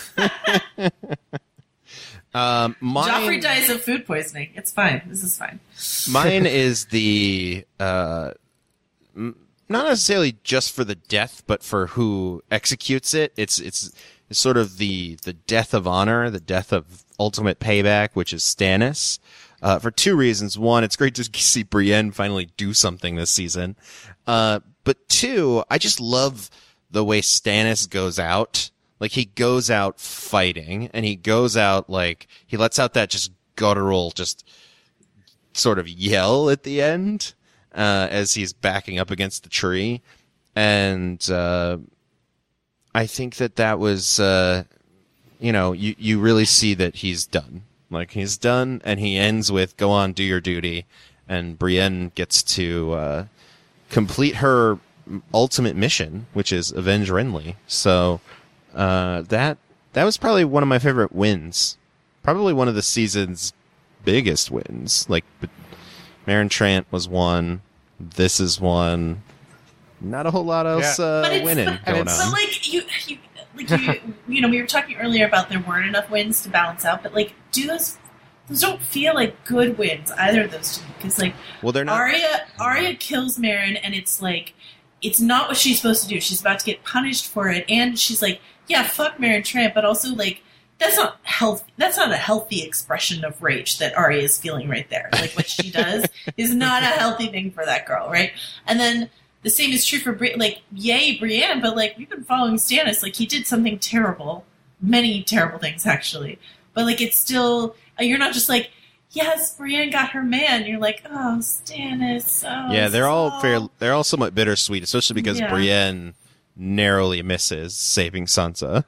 um, mine, Joffrey dies of food poisoning. It's fine. This is fine. mine is the uh, m- not necessarily just for the death, but for who executes it. It's it's, it's sort of the the death of honor, the death of ultimate payback, which is Stannis. Uh, for two reasons. One, it's great to see Brienne finally do something this season. Uh, but two, I just love the way Stannis goes out. Like, he goes out fighting, and he goes out, like, he lets out that just guttural, just sort of yell at the end, uh, as he's backing up against the tree. And, uh, I think that that was, uh, you know, you, you really see that he's done. Like, he's done, and he ends with, go on, do your duty. And Brienne gets to, uh, complete her ultimate mission, which is avenge Renly. So, uh, that, that was probably one of my favorite wins. Probably one of the season's biggest wins. Like, Meryn Trant was one. This is one. Not a whole lot else, Yeah. uh, But it's- winning and going it's- on. But like you, you like you, you know, we were talking earlier about there weren't enough wins to balance out. But like, do those those don't feel like good wins either of those two? Because like Well, they're not. Arya, Arya kills Meryn, and it's like it's not what she's supposed to do. She's about to get punished for it, and she's like, yeah, fuck Meryn Trant, but also like. That's not health. That's not a healthy expression of rage that Arya is feeling right there. Like what she does is not a healthy thing for that girl, right? And then the same is true for Bri- like, yay, Brienne, but like we've been following Stannis. Like he did something terrible, many terrible things actually. But like it's still you're not just like, yes, Brienne got her man. You're like, oh, Stannis. Oh, Yeah, they're all so- fair. They're all somewhat bittersweet, especially because Yeah. Brienne narrowly misses saving Sansa.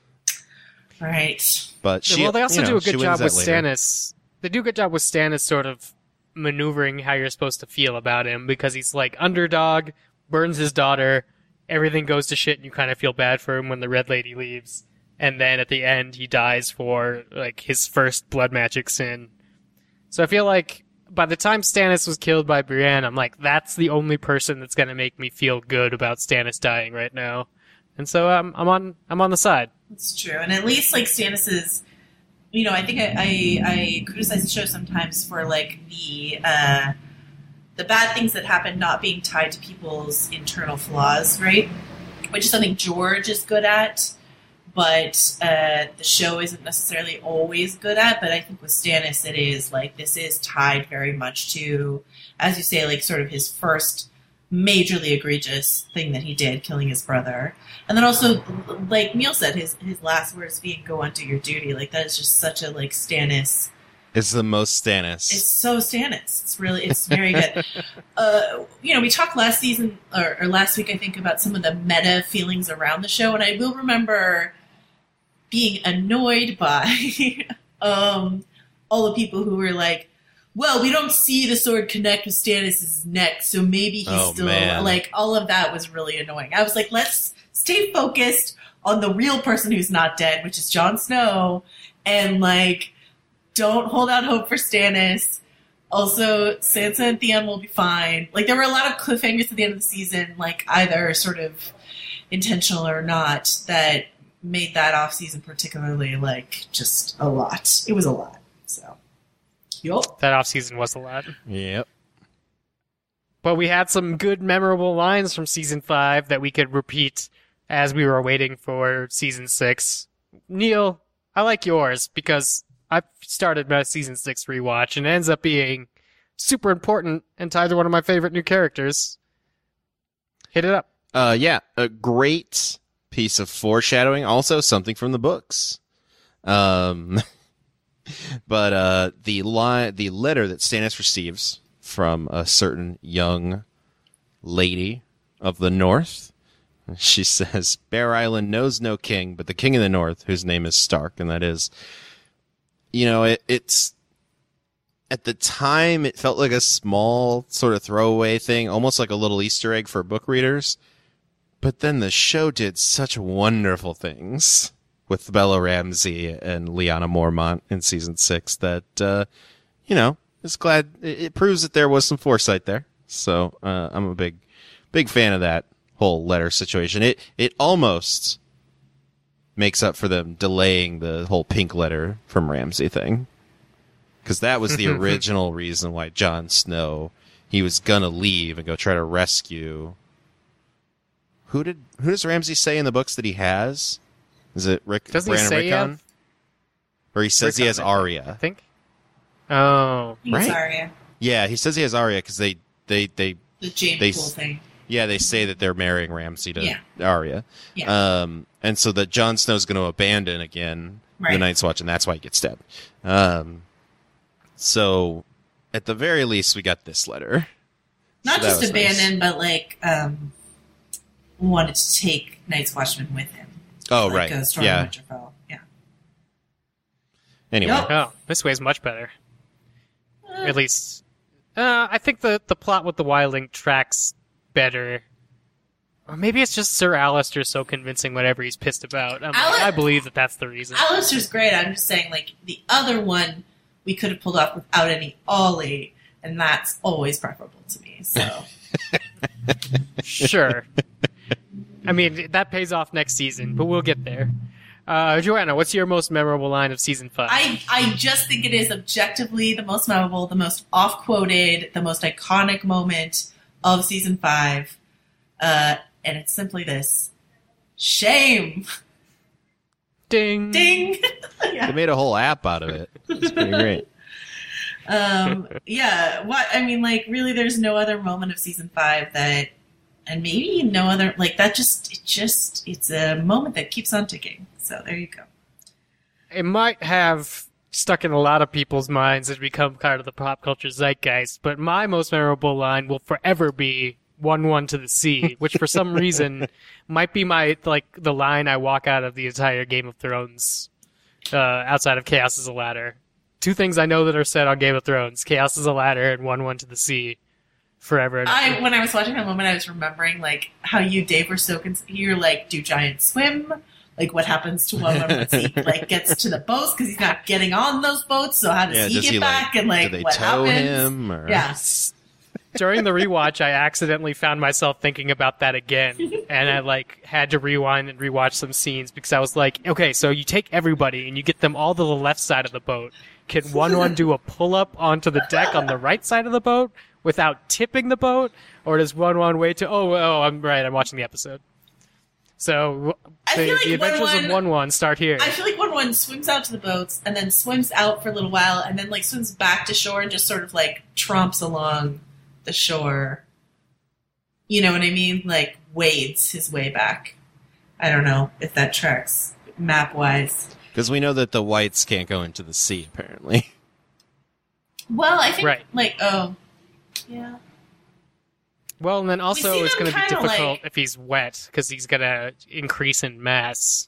Right. But she, well, they also you know, do a she good wins job that with later. Stannis. They do a good job with Stannis sort of maneuvering how you're supposed to feel about him because he's like underdog, burns his daughter, everything goes to shit, and you kind of feel bad for him when the Red Lady leaves. And then at the end, he dies for like his first blood magic sin. So I feel like by the time Stannis was killed by Brienne, I'm like, that's the only person that's going to make me feel good about Stannis dying right now. And so um, I'm on I'm on the side. It's true. And at least, like, Stannis's, you know, I think I, I, I criticize the show sometimes for, like, the uh, the bad things that happen not being tied to people's internal flaws, right? Which is something George is good at, but uh, the show isn't necessarily always good at. But I think with Stannis, it is, like, this is tied very much to, as you say, like, sort of his first majorly egregious thing that he did, killing his brother. And then also, like Neil said, his his last words being, go on, do your duty. Like, that is just such a, like, Stannis. It's the most Stannis. It's so Stannis. It's really, it's very good. uh, you know, we talked last season, or, or last week, I think, about some of the meta feelings around the show, and I will remember being annoyed by um, all the people who were like, well, we don't see the sword connect with Stannis' neck, so maybe he's Oh, still... man. Like, all of that was really annoying. I was like, let's stay focused on the real person who's not dead, which is Jon Snow, and, like, don't hold out hope for Stannis. Also, Sansa and Theon will be fine. Like, there were a lot of cliffhangers at the end of the season, like, either sort of intentional or not, that made that off-season particularly, like, just a lot. It was a lot, so... Yup. That offseason was a lot. Yep. But we had some good, memorable lines from season five that we could repeat as we were waiting for season six. Neil, I like yours because I started my season six rewatch and it ends up being super important and tied to one of my favorite new characters. Hit it up. Uh, yeah, a great piece of foreshadowing. Also, something from the books. Um, but uh, the line, the letter that Stannis receives from a certain young lady of the North. She says, Bear Island knows no king, but the king of the North, whose name is Stark, and that is, you know, it, it's, at the time, it felt like a small sort of throwaway thing, almost like a little Easter egg for book readers. But then the show did such wonderful things with Bella Ramsey and Lyanna Mormont in season six that, uh, you know, it's glad it, it proves that there was some foresight there. So, uh, I'm a big, big fan of that whole letter situation. It, it almost makes up for them delaying the whole pink letter from Ramsey thing. Cause that was the original reason why Jon Snow, he was gonna leave and go try to rescue. Who did, who does Ramsey say in the books that he has? Is it Rick, Doesn't he Brandon say Rickon? Ev? Or he says he Rickon, has I think. Arya. I think. Oh. He's Right. Arya. Yeah, he says he has Arya because they, they, they, The James They Poole s- thing. yeah, they say that they're marrying Ramsey to Yeah. Arya. Yeah. Um, and so that Jon Snow's going to abandon again the Right. Night's Watch, and that's why he gets stabbed. Um, so at the very least, we got this letter. Not So that just was nice. abandoned, but like um, wanted to take Night's Watchman with him. Oh, like right. Uh, Storm Yeah. of Winterfell. Yeah. Anyway. Yup. Oh, this way's much better. Uh, At least, uh, I think the, the plot with the Wildling tracks better. Or maybe it's just Sir Alistair's so convincing whatever he's pissed about. I'm like, Ale- I believe that that's the reason. Alistair's great. I'm just saying, like, the other one we could have pulled off without any Ollie, and that's always preferable to me. So, Sure. I mean, that pays off next season, but we'll get there. Uh, Joanna, what's your most memorable line of season five? I, I just think it is objectively the most memorable, the most off-quoted, the most iconic moment of season five. Uh, and it's simply this. Shame! Ding. Ding! They yeah. made a whole app out of it. It's pretty great. Um, yeah, what, I mean, like, really, there's no other moment of season five that, and maybe no other, like, that just, it just, it's a moment that keeps on ticking. So there you go. It might have stuck in a lot of people's minds and become part of the pop culture zeitgeist, but my most memorable line will forever be one one to the sea, which for some reason might be my, like, the line I walk out of the entire Game of Thrones, uh, outside of Chaos is a Ladder. Two things I know that are said on Game of Thrones, Chaos is a Ladder and one one to the sea. Forever and I, ever. when I was watching that moment, I was remembering, like, how you, Dave, were so, cons- you're like, do giants swim? Like, what happens to one once he like gets to the boats because he's not getting on those boats? So how does Yeah, he does get he, back? like, And like, do they what tow happens? him? Or... Yeah. During the rewatch, I accidentally found myself thinking about that again, and I like had to rewind and rewatch some scenes because I was like, okay, so you take everybody and you get them all to the left side of the boat. Can one one do a pull up onto the deck on the right side of the boat without tipping the boat, or does one one wait to? Oh, oh, I'm right. I'm watching the episode. So I the, feel like the adventures one one of one one start here. I feel like one one swims out to the boats and then swims out for a little while and then like swims back to shore and just sort of like tromps along the shore. You know what I mean? Like wades his way back. I don't know if that tracks map wise. Because we know that the whites can't go into the sea, apparently. Well, I think Right. like oh yeah. Well, and then also see it's them going to be kinda, difficult like- if he's wet because he's going to increase in mass.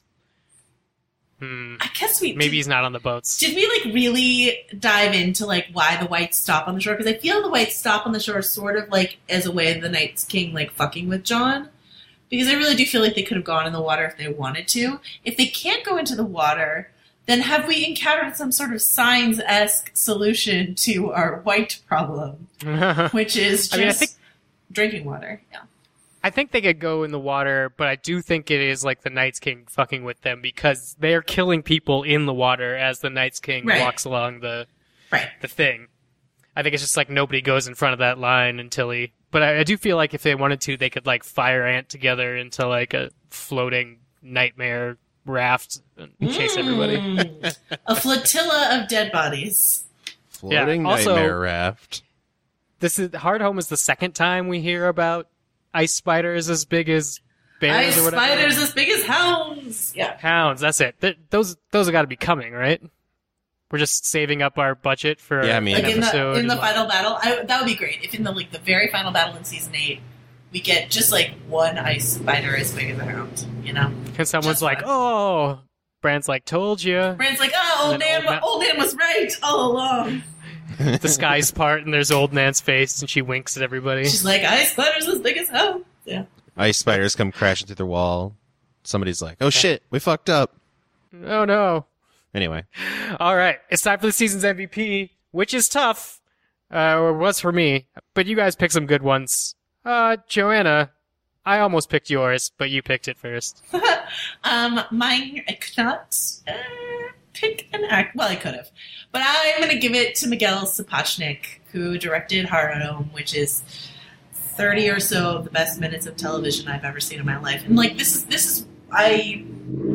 Hmm. I guess we Maybe did, he's not on the boats. did we like really dive into like why the whites stop on the shore? Because I feel the whites stop on the shore sort of like as a way of the Night's King like fucking with John. Because I really do feel like they could have gone in the water if they wanted to. If they can't go into the water, then have we encountered some sort of Signs-esque solution to our white problem, which is just I mean, I think drinking water? Yeah. I think they could go in the water, but I do think it is like the Night's King fucking with them because they are killing people in the water as the Night's King Right. walks along the Right. the thing. I think it's just like nobody goes in front of that line until he. But I, I do feel like if they wanted to, they could like fire ant together into like a floating nightmare raft and chase everybody. Mm. A flotilla of dead bodies. Floating Yeah, also- nightmare raft. This is Hard Home is the second time we hear about ice spiders as big as bears Ice or whatever. spiders as big as hounds. Yeah. Hounds, that's it. Th- those those have got to be coming, right? We're just saving up our budget for Yeah, I mean- an Like in the episode. in the and- final battle, I, that would be great. If in the like the very final battle in season eight, we get just like one ice spider as big as a hound. You know, and someone's just like, fun. "Oh," Brand's like, "Told you." Brand's like, "Oh, old And then man, old ma- old man was right all along." The skies part, and there's old Nan's face, and she winks at everybody. She's like, "Ice spiders as big as hounds." Yeah. Ice spiders come crashing through the wall. Somebody's like, oh shit, we fucked up. Oh no! Anyway. All right, it's time for the season's M V P, which is tough, uh, or was for me. But you guys picked some good ones. Uh, Joanna, I almost picked yours, but you picked it first. Um, mine, I could not uh, pick an act. Well, I could have, but I'm going to give it to Miguel Sapochnik, who directed Hard Home, which is thirty or so of the best minutes of television I've ever seen in my life. And like this is this is I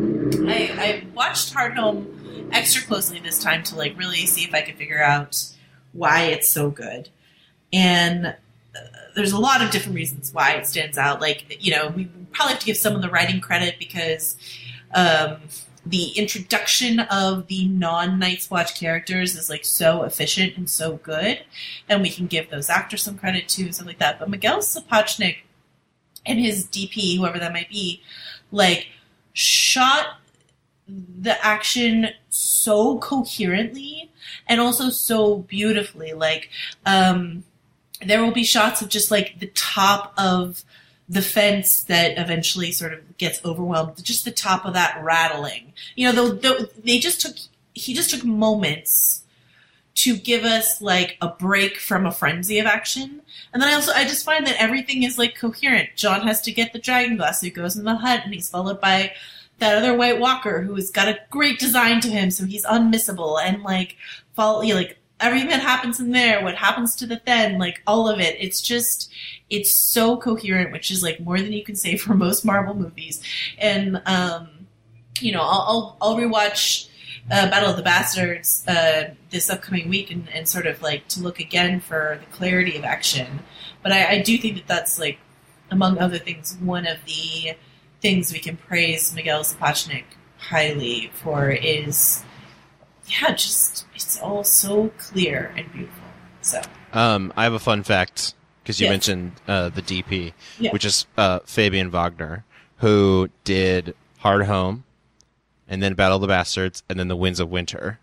I, I watched Hard Home extra closely this time to like really see if I could figure out why it's so good. And uh, there's a lot of different reasons why it stands out. Like, you know, we probably have to give some of the writing credit because um, the introduction of the non-Night's Watch characters is like so efficient and so good. And we can give those actors some credit too, and stuff like that. But Miguel Sapochnik and his D P, whoever that might be, like shot the action so coherently and also so beautifully. Like, um, there will be shots of just like the top of the fence that eventually sort of gets overwhelmed. Just the top of that rattling. You know, the, the, they just took, he just took moments to give us like a break from a frenzy of action. And then I also, I just find that everything is like coherent. John has to get the dragon glass, so he goes in the hut and he's followed by that other White Walker who has got a great design to him, so he's unmissable. And like, follow, you know, like everything that happens in there, what happens to the Then, like all of it, it's just, it's so coherent, which is like more than you can say for most Marvel movies. And, um, you know, I'll, I'll, I'll rewatch uh, Battle of the Bastards uh, this upcoming week and, and sort of like to look again for the clarity of action. But I, I do think that that's like, among other things, one of the things we can praise Miguel Sapochnik highly for is, yeah, just, it's all so clear and beautiful. So, Um, I have a fun fact, because you Yes. mentioned uh, the D P, Yeah. which is uh, Fabian Wagner, who did Hard Home, and then Battle of the Bastards, and then The Winds of Winter.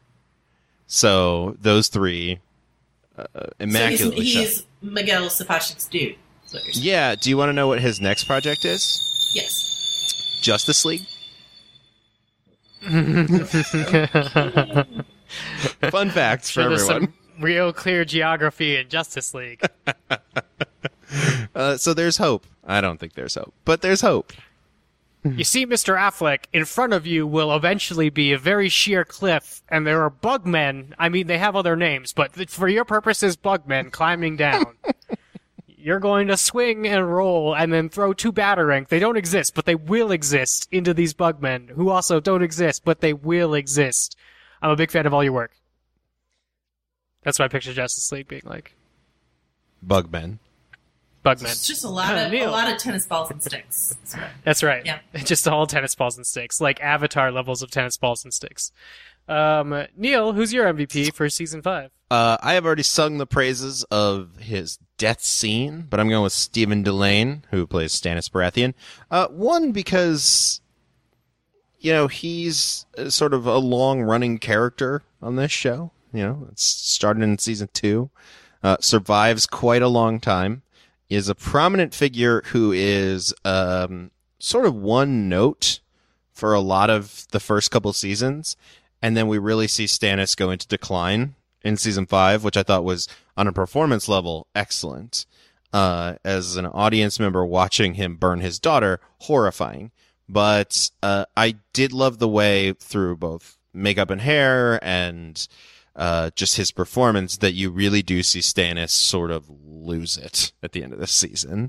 So those three uh, so immaculately he's, shot. he's Miguel Sapochnik's dude. Is what you're saying. Yeah, do you want to know what his next project is? Yes. Justice League? Fun facts for Sure, there's everyone. some real clear geography in Justice League. Uh, so there's hope. I don't think there's hope, but there's hope. You see, Mister Affleck, in front of you will eventually be a very sheer cliff, and there are bugmen. I mean, they have other names, but th- for your purposes, bugmen climbing down. You're going to swing and roll and then throw two Batarang. They don't exist, but they will exist into these bugmen, who also don't exist, but they will exist. I'm a big fan of all your work. That's what I picture Justice League being like. Bugmen. Bugmen. It's just a lot of Neil. a lot of tennis balls and sticks. That's right. That's right. Yeah. Just all tennis balls and sticks, like Avatar levels of tennis balls and sticks. Um, Neil, who's your M V P for season five? Uh, I have already sung the praises of his death scene, but I'm going with Stephen Delane, who plays Stannis Baratheon. Uh, one, because, you know, he's uh, sort of a long-running character on this show. You know, it's started in season two, uh, survives quite a long time, is a prominent figure who is um, sort of one note for a lot of the first couple seasons, and then we really see Stannis go into decline in season five, which I thought was, on a performance level, excellent. Uh, as an audience member watching him burn his daughter, horrifying. But uh, I did love the way, through both makeup and hair and uh, just his performance, that you really do see Stannis sort of lose it at the end of this season.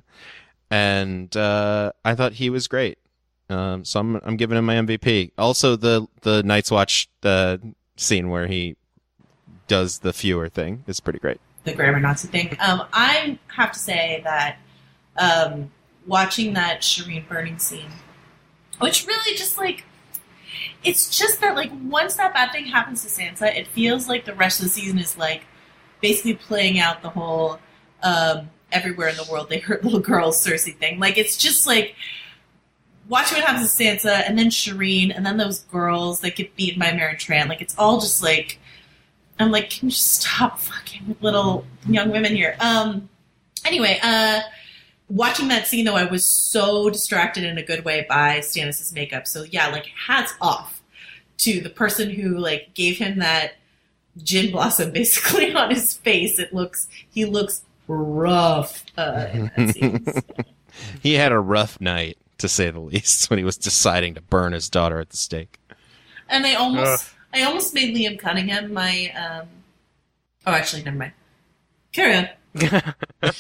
And uh, I thought he was great. Um, so I'm I'm giving him my M V P. Also, the the Night's Watch the scene where he does the fewer thing is pretty great. The grammar Nazi thing. Um, I have to say that um, watching that Shireen burning scene, which really just like, it's just that like once that bad thing happens to Sansa, it feels like the rest of the season is like basically playing out the whole um, everywhere in the world they hurt little girls Cersei thing. Like it's just like watching what happens to Sansa and then Shireen and then those girls that get beaten by Mary Trant. Like it's all just like, I'm like, can you just stop fucking with little young women here? Um, anyway, uh, watching that scene, though, I was so distracted in a good way by Stannis' makeup. So, yeah, like, hats off to the person who, like, gave him that gin blossom basically on his face. It looks, he looks rough uh, in that scene. So. He had a rough night, to say the least, when he was deciding to burn his daughter at the stake. And they almost... Ugh. I almost made Liam Cunningham my, um... Oh, actually, never mind. Carry on.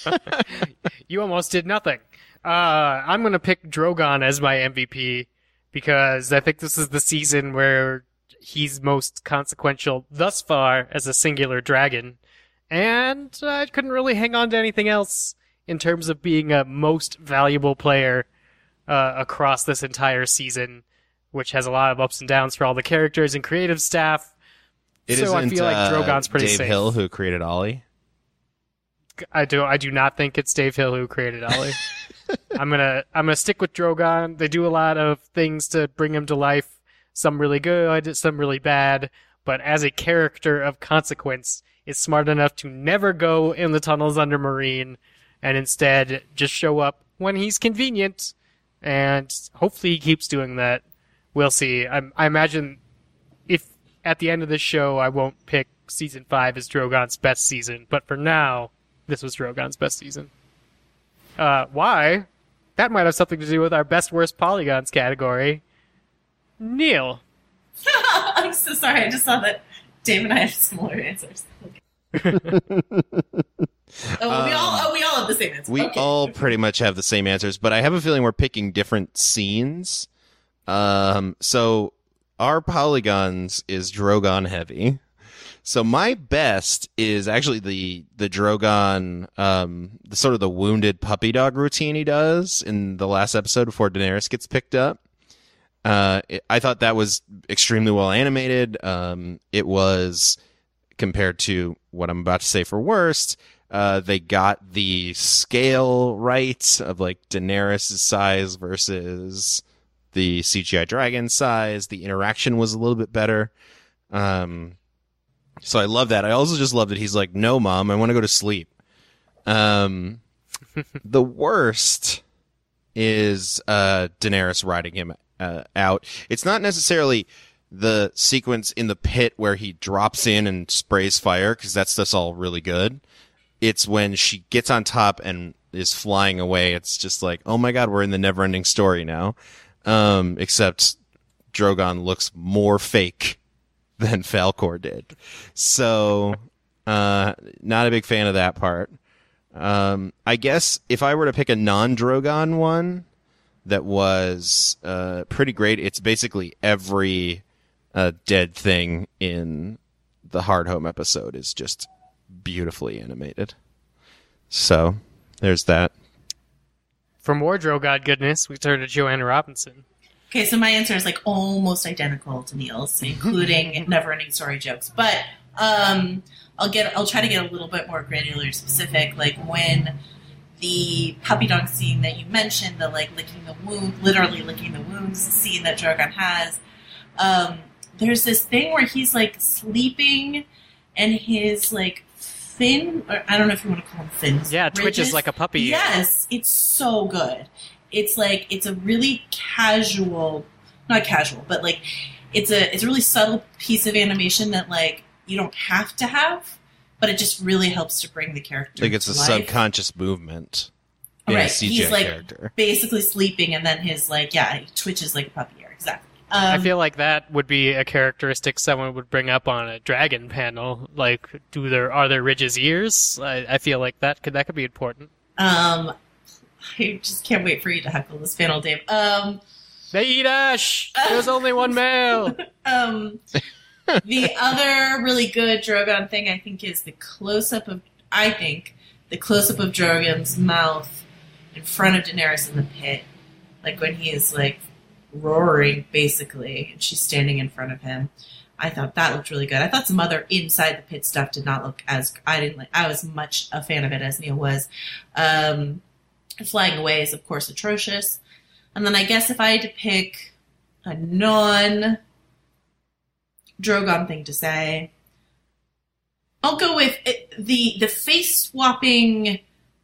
You almost did nothing. Uh, I'm going to pick Drogon as my M V P because I think this is the season where he's most consequential thus far as a singular dragon. And I couldn't really hang on to anything else in terms of being a most valuable player uh, across this entire season, which has a lot of ups and downs for all the characters and creative staff. It so I isn't, feel like uh, Drogon's pretty Dave safe. Hill who created Ollie. I do. I do not think it's Dave Hill who created Ollie. I'm gonna. I'm gonna stick with Drogon. They do a lot of things to bring him to life. Some really good, some really bad. But as a character of consequence, is smart enough to never go in the tunnels under Marine, and instead just show up when he's convenient. And hopefully he keeps doing that. We'll see. I, I imagine if at the end of this show I won't pick season five as Drogon's best season, but for now, this was Drogon's best season. Uh, why? That might have something to do with our best worst polygons category. Neil. I'm so sorry. I just saw that Dave and I have similar answers. Oh, we all oh, we all have the same answer. We Okay. all pretty much have the same answers, but I have a feeling we're picking different scenes. Um, so our polygons is Drogon heavy. So my best is actually the the Drogon, um, the sort of the wounded puppy dog routine he does in the last episode before Daenerys gets picked up. Uh, it, I thought that was extremely well animated. Um, it was, compared to what I'm about to say for worst, uh, they got the scale right of like Daenerys' size versus the C G I dragon size. The interaction was a little bit better. Um, so I love that. I also just love that he's like, no, Mom, I want to go to sleep. Um, the worst is uh, Daenerys riding him uh, out. It's not necessarily the sequence in the pit where he drops in and sprays fire, because that's that's all really good. It's when she gets on top and is flying away. It's just like, oh my god, we're in the never-ending story now. Um, except Drogon looks more fake than Falkor did. So, uh, not a big fan of that part. Um, I guess if I were to pick a non-Drogon one that was uh, pretty great, it's basically every uh, dead thing in the Hardhome episode is just beautifully animated. So, there's that. For more Drogon goodness, we turn to Joanna Robinson. Okay, so my answer is like almost identical to Neil's, including never-ending story jokes. But um, I'll get, I'll try to get a little bit more granular, specific. Like when the puppy dog scene that you mentioned, the like licking the wound, literally licking the wounds scene that Drogon has. Um, there's this thing where he's like sleeping, and his like fin, or I don't know if you want to call them fins. Yeah, it twitches ridges. like a puppy. Yes, it's so good. It's like it's a really casual, not casual, but like it's a it's a really subtle piece of animation that like you don't have to have, but it just really helps to bring the character. Like it's a to life. subconscious movement in Right, a C G I he's like character. basically sleeping, and then his like yeah, he twitches like a puppy ear. Exactly. Um, I feel like that would be a characteristic someone would bring up on a dragon panel. Like, do there are there ridges ears? I, I feel like that could that could be important. um, I just can't wait for you to heckle this panel, Dave. Um, They eat ash. There's only one male. um, the other really good Drogon thing, I think, is the close-up of, I think, the close-up of Drogon's mouth in front of Daenerys in the pit. Like, when he is, like, roaring, basically, and she's standing in front of him. I thought that looked really good. I thought some other inside the pit stuff did not look as, I didn't like, I was much a fan of it as Neil was. Um, Flying Away is, of course, atrocious. And then I guess if I had to pick a non Drogon thing to say, I'll go with it, the the face swapping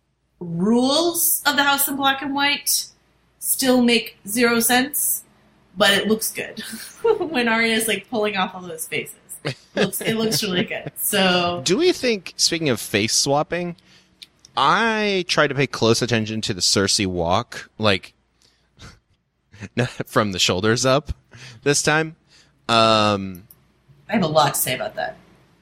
rules of the House in Black and White still make zero sense, but it looks good when Arya's like pulling off all those faces. It looks, it looks really good. So, Do we think, speaking of face swapping, I tried to pay close attention to the Cersei walk, like, from the shoulders up this time. Um, I have a lot to say about that.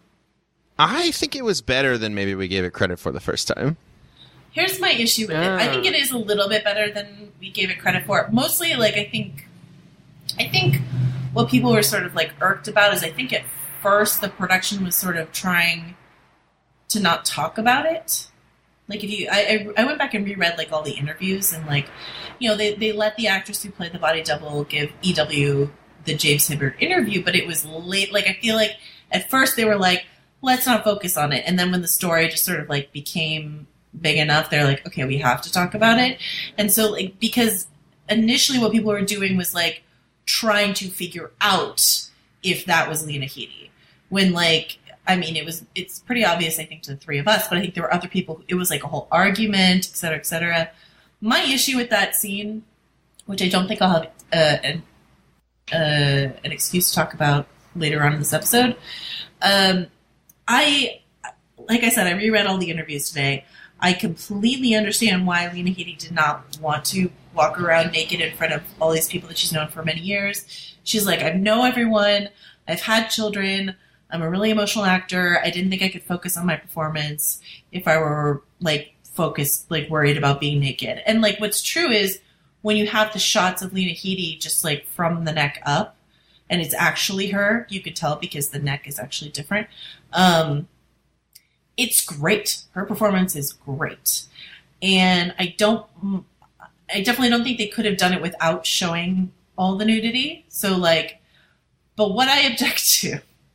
I think it was better than maybe we gave it credit for the first time. Here's my issue with it. I think it is a little bit better than we gave it credit for. Mostly, like, I think, I think what people were sort of, like, irked about is I think at first the production was sort of trying to not talk about it. Like, if you, I, I went back and reread, like, all the interviews, and, like, you know, they, they let the actress who played the body double give E W the James Hibbert interview, but it was late. Like, I feel like at first they were like, let's not focus on it. And then when the story just sort of, like, became big enough, they're like, okay, we have to talk about it. And so, like, because initially what people were doing was, like, trying to figure out if that was Lena Headey. When, like, I mean, it was, it's pretty obvious, I think, to the three of us, but I think there were other people, it was like a whole argument, et cetera, et cetera. My issue with that scene, which I don't think I'll have uh, an, uh, an excuse to talk about later on in this episode, um, I, like I said, I reread all the interviews today. I completely understand why Lena Headey did not want to walk around naked in front of all these people that she's known for many years. She's like, I know everyone, I've had children, I'm a really emotional actor. I didn't think I could focus on my performance if I were, like, focused, like, worried about being naked. And, like, what's true is when you have the shots of Lena Headey just, like, from the neck up, and it's actually her, you could tell because the neck is actually different. Um, it's great. Her performance is great. And I don't, I definitely don't think they could have done it without showing all the nudity. So, like, but what I object to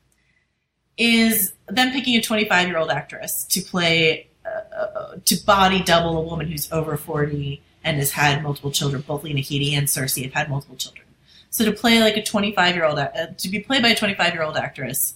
is them picking a twenty-five-year-old actress to play, uh, to body double a woman who's over forty and has had multiple children. Both Lena Headey and Cersei have had multiple children. So to play like a twenty-five-year-old, uh, to be played by a twenty-five-year-old actress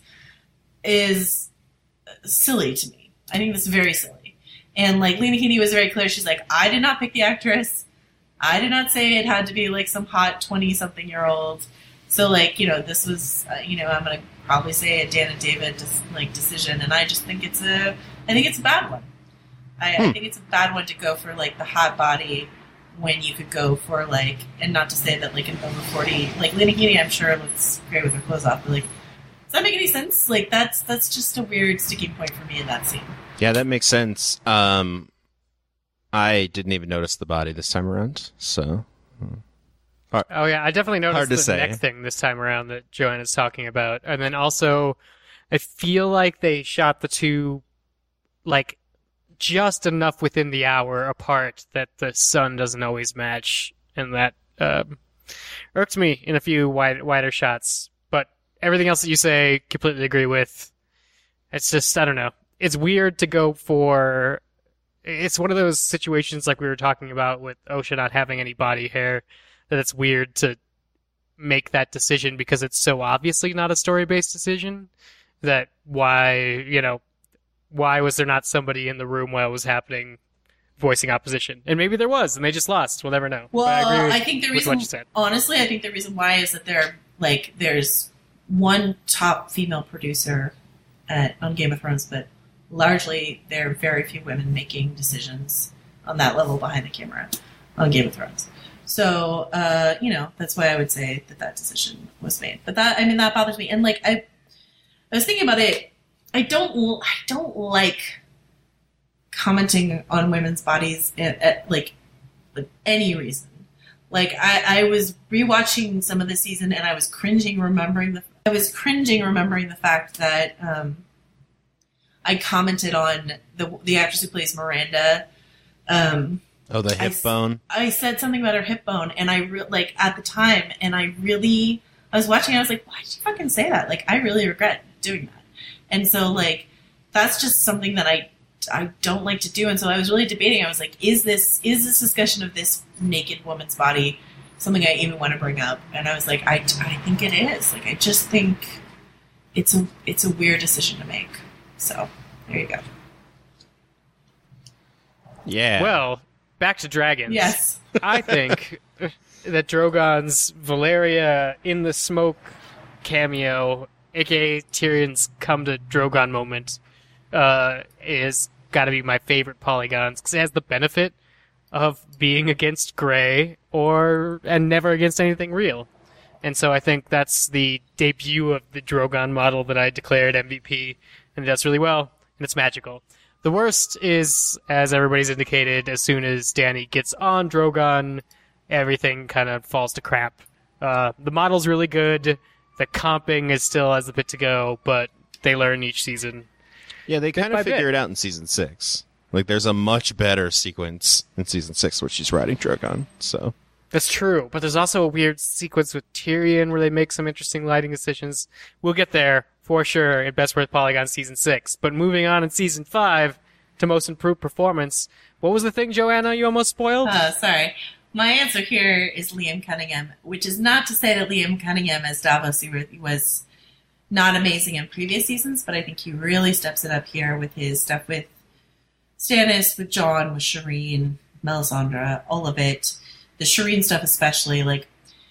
is silly to me. I think that's very silly. And like Lena Headey was very clear. She's like, I did not pick the actress. I did not say it had to be like some hot twenty-something-year-old. So, like, you know, this was, uh, you know, I'm going to probably say a Dan and David dis- like decision, and I just think it's a, I think it's a bad one. I, Hmm. I think it's a bad one to go for like the hot body when you could go for like, and not to say that like an over forty, like Lena Headey, I'm sure looks great with her clothes off, but like, does that make any sense? Like, that's that's just a weird sticking point for me in that scene. Yeah, that makes sense. Um, I didn't even notice the body this time around, so. Oh yeah, I definitely noticed Hard to the say. neck thing this time around that Joanna's talking about, and then also, I feel like they shot the two, like, just enough within the hour apart that the sun doesn't always match, and that um, irked me in a few wide, wider shots. But everything else that you say, completely agree with. It's just, I don't know. It's weird to go for. It's one of those situations like we were talking about with Osha not having any body hair. That it's weird to make that decision because it's so obviously not a story-based decision. That why, you know, why was there not somebody in the room while it was happening voicing opposition? And maybe there was, and they just lost. We'll never know. Well, But I, agree with, I think the with reason, what you said. honestly, I think the reason why is that there, like, there's one top female producer at, on Game of Thrones, but largely there are very few women making decisions on that level behind the camera on Game of Thrones. So, uh, you know, that's why I would say that that decision was made. But that, I mean, that bothers me. And like, I, I was thinking about it. I don't, l- I don't like commenting on women's bodies at, at like, with any reason. Like, I, I was rewatching some of the season and I was cringing remembering the, I was cringing remembering the fact that, um, I commented on the, the actress who plays Miranda, um, Oh, the I hip s- bone. I said something about her hip bone, and I re- like at the time, and I really, I was watching, I was like, why did you fucking say that? Like, I really regret doing that. And so, like, that's just something that I, I don't like to do. And so I was really debating. I was like, is this, is this discussion of this naked woman's body something I even want to bring up? And I was like, I, I think it is. Like, I just think it's a, it's a weird decision to make. So there you go. Yeah. Well, back to dragons. Yes. I think that Drogon's Valeria in the smoke cameo, aka Tyrion's come to Drogon moment, uh, is got to be my favorite polygons because it has the benefit of being against Grey or and never against anything real. And so I think that's the debut of the Drogon model that I declared M V P, and it does really well, and it's magical. The worst is, as everybody's indicated, as soon as Dany gets on Drogon, everything kind of falls to crap. Uh, the model's really good. The comping is still has a bit to go, but they learn each season. Yeah, they kind by of bit. figure it out in season six. Like, there's a much better sequence in season six where she's riding Drogon. So That's true, but there's also a weird sequence with Tyrion where they make some interesting lighting decisions. We'll get there, for sure, in Best Worth Polygon Season six. But moving on in Season five to Most Improved Performance, what was the thing, Joanna, you almost spoiled? Uh, sorry. My answer here is Liam Cunningham, which is not to say that Liam Cunningham as Davos was not amazing in previous seasons, but I think he really steps it up here with his stuff with Stannis, with Jon, with Shireen, Melisandre, all of it. The Shireen stuff especially. Like,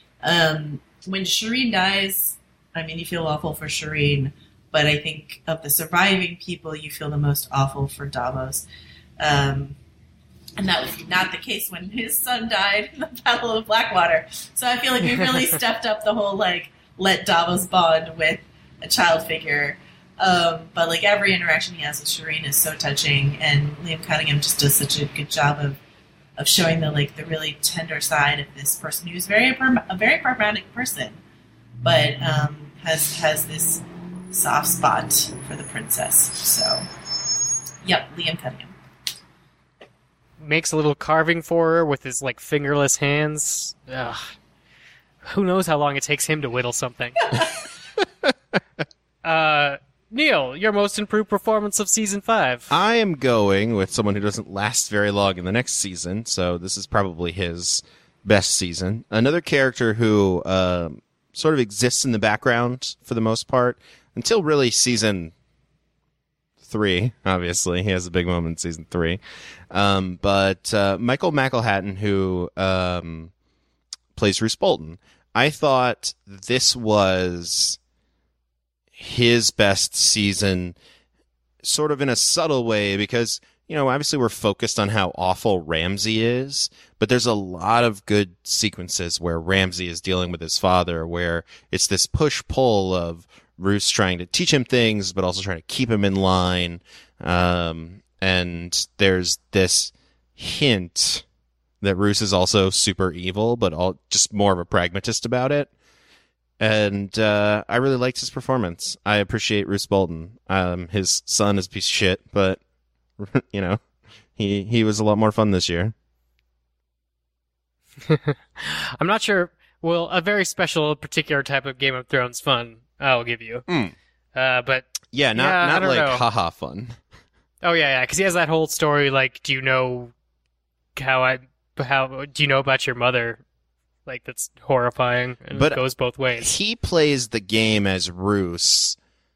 um, when Shireen dies, I mean, you feel awful for Shireen, but I think of the surviving people, you feel the most awful for Davos. Um, and that was not the case when his son died in the Battle of Blackwater. So I feel like we really stepped up the whole, like, let Davos bond with a child figure. Um, but, like, every interaction he has with Shireen is so touching, and Liam Cunningham just does such a good job of of showing the, like, the really tender side of this person who's very a very pragmatic person, but um, has has this soft spot for the princess. So, yep, Liam Cunningham. Makes a little carving for her with his, like, fingerless hands. Ugh. Who knows how long it takes him to whittle something. uh, Neil, your most improved performance of Season five. I am going with someone who doesn't last very long in the next season, so this is probably his best season. Another character who uh, sort of exists in the background for the most part until really season three. Obviously, he has a big moment in season three. Um, but uh, Michael McElhatton, who um, plays Roose Bolton. I thought this was his best season, sort of in a subtle way, because, you know, obviously we're focused on how awful Ramsay is, but there's a lot of good sequences where Ramsay is dealing with his father, where it's this push-pull of Roose trying to teach him things, but also trying to keep him in line. Um, and there's this hint that Roose is also super evil, but all just more of a pragmatist about it. And uh, I really liked his performance. I appreciate Roose Bolton. Um, his son is a piece of shit, but you know, he he was a lot more fun this year. I'm not sure. Well, a very special, particular type of Game of Thrones fun I'll give you. Mm. Uh, but Yeah, not Yeah, I not don't like know. haha fun. oh yeah, yeah, because he has that whole story. Like, do you know how I how do you know about your mother? Like, that's horrifying, and But it goes both ways. He plays the game as Roose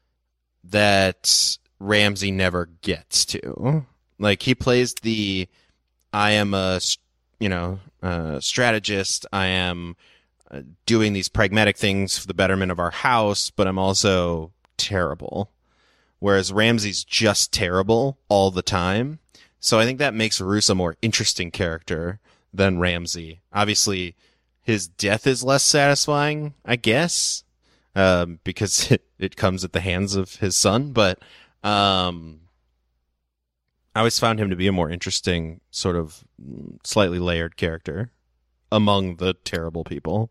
that Ramsay never gets to. Like, he plays the I am a, you know, uh, strategist. I am uh, doing these pragmatic things for the betterment of our house, but I'm also terrible. Whereas Ramsay's just terrible all the time. So I think that makes Roose a more interesting character than Ramsay. Obviously, his death is less satisfying, I guess, um, because it, it comes at the hands of his son. But um, I always found him to be a more interesting, sort of slightly layered character among the terrible people.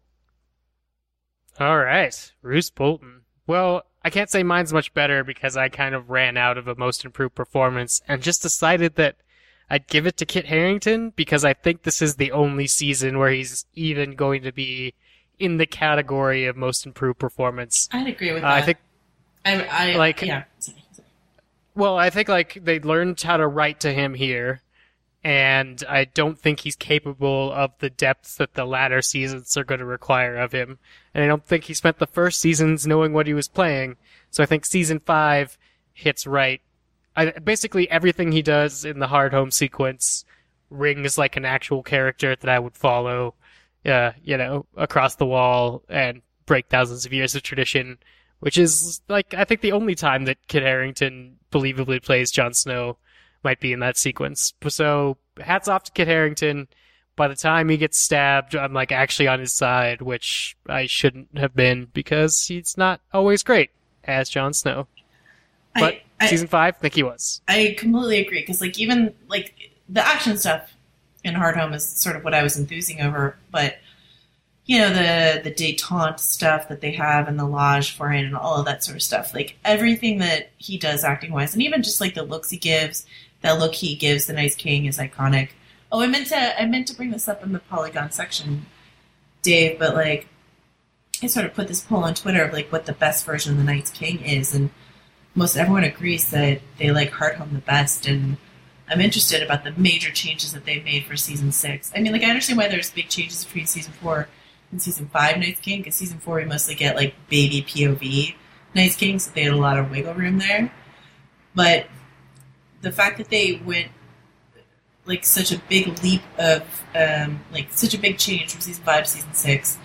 All right, Roose Bolton. Well, I can't say mine's much better because I kind of ran out of a most improved performance and just decided that I'd give it to Kit Harington because I think this is the only season where he's even going to be in the category of most improved performance. I'd agree with Uh, that. I think, I, I like- yeah. Sorry, sorry. well, I think like they learned how to write to him here, and I don't think he's capable of the depth that the latter seasons are going to require of him. And I don't think he spent the first seasons knowing what he was playing. So I think season five hits right. I, basically everything he does in the hard home sequence rings like an actual character that I would follow, uh, you know, across the wall and break thousands of years of tradition, which is like, I think the only time that Kit Harington believably plays Jon Snow might be in that sequence. So hats off to Kit Harington. By the time he gets stabbed, I'm like actually on his side, which I shouldn't have been because he's not always great as Jon Snow. But I, I, season five, I think he was. I completely agree because, like, even like the action stuff in Hard Home is sort of what I was enthusing over, but you know the the detente stuff that they have in the lodge for him and all of that sort of stuff, like everything that he does acting wise, and even just like the looks he gives, that look he gives the Night's King is iconic. Oh, I meant to I meant to bring this up in the Polygon section, Dave, but like I sort of put this poll on Twitter of like what the best version of the Night's King is, and most everyone agrees that they like Hard Home the best, and I'm interested about the major changes that they've made for season six. I mean, like I understand why there's big changes between season four and season five Night's King, because season four we mostly get like baby P O V Night's King, so they had a lot of wiggle room there. But the fact that they went like such a big leap of um, like such a big change from season five to season six.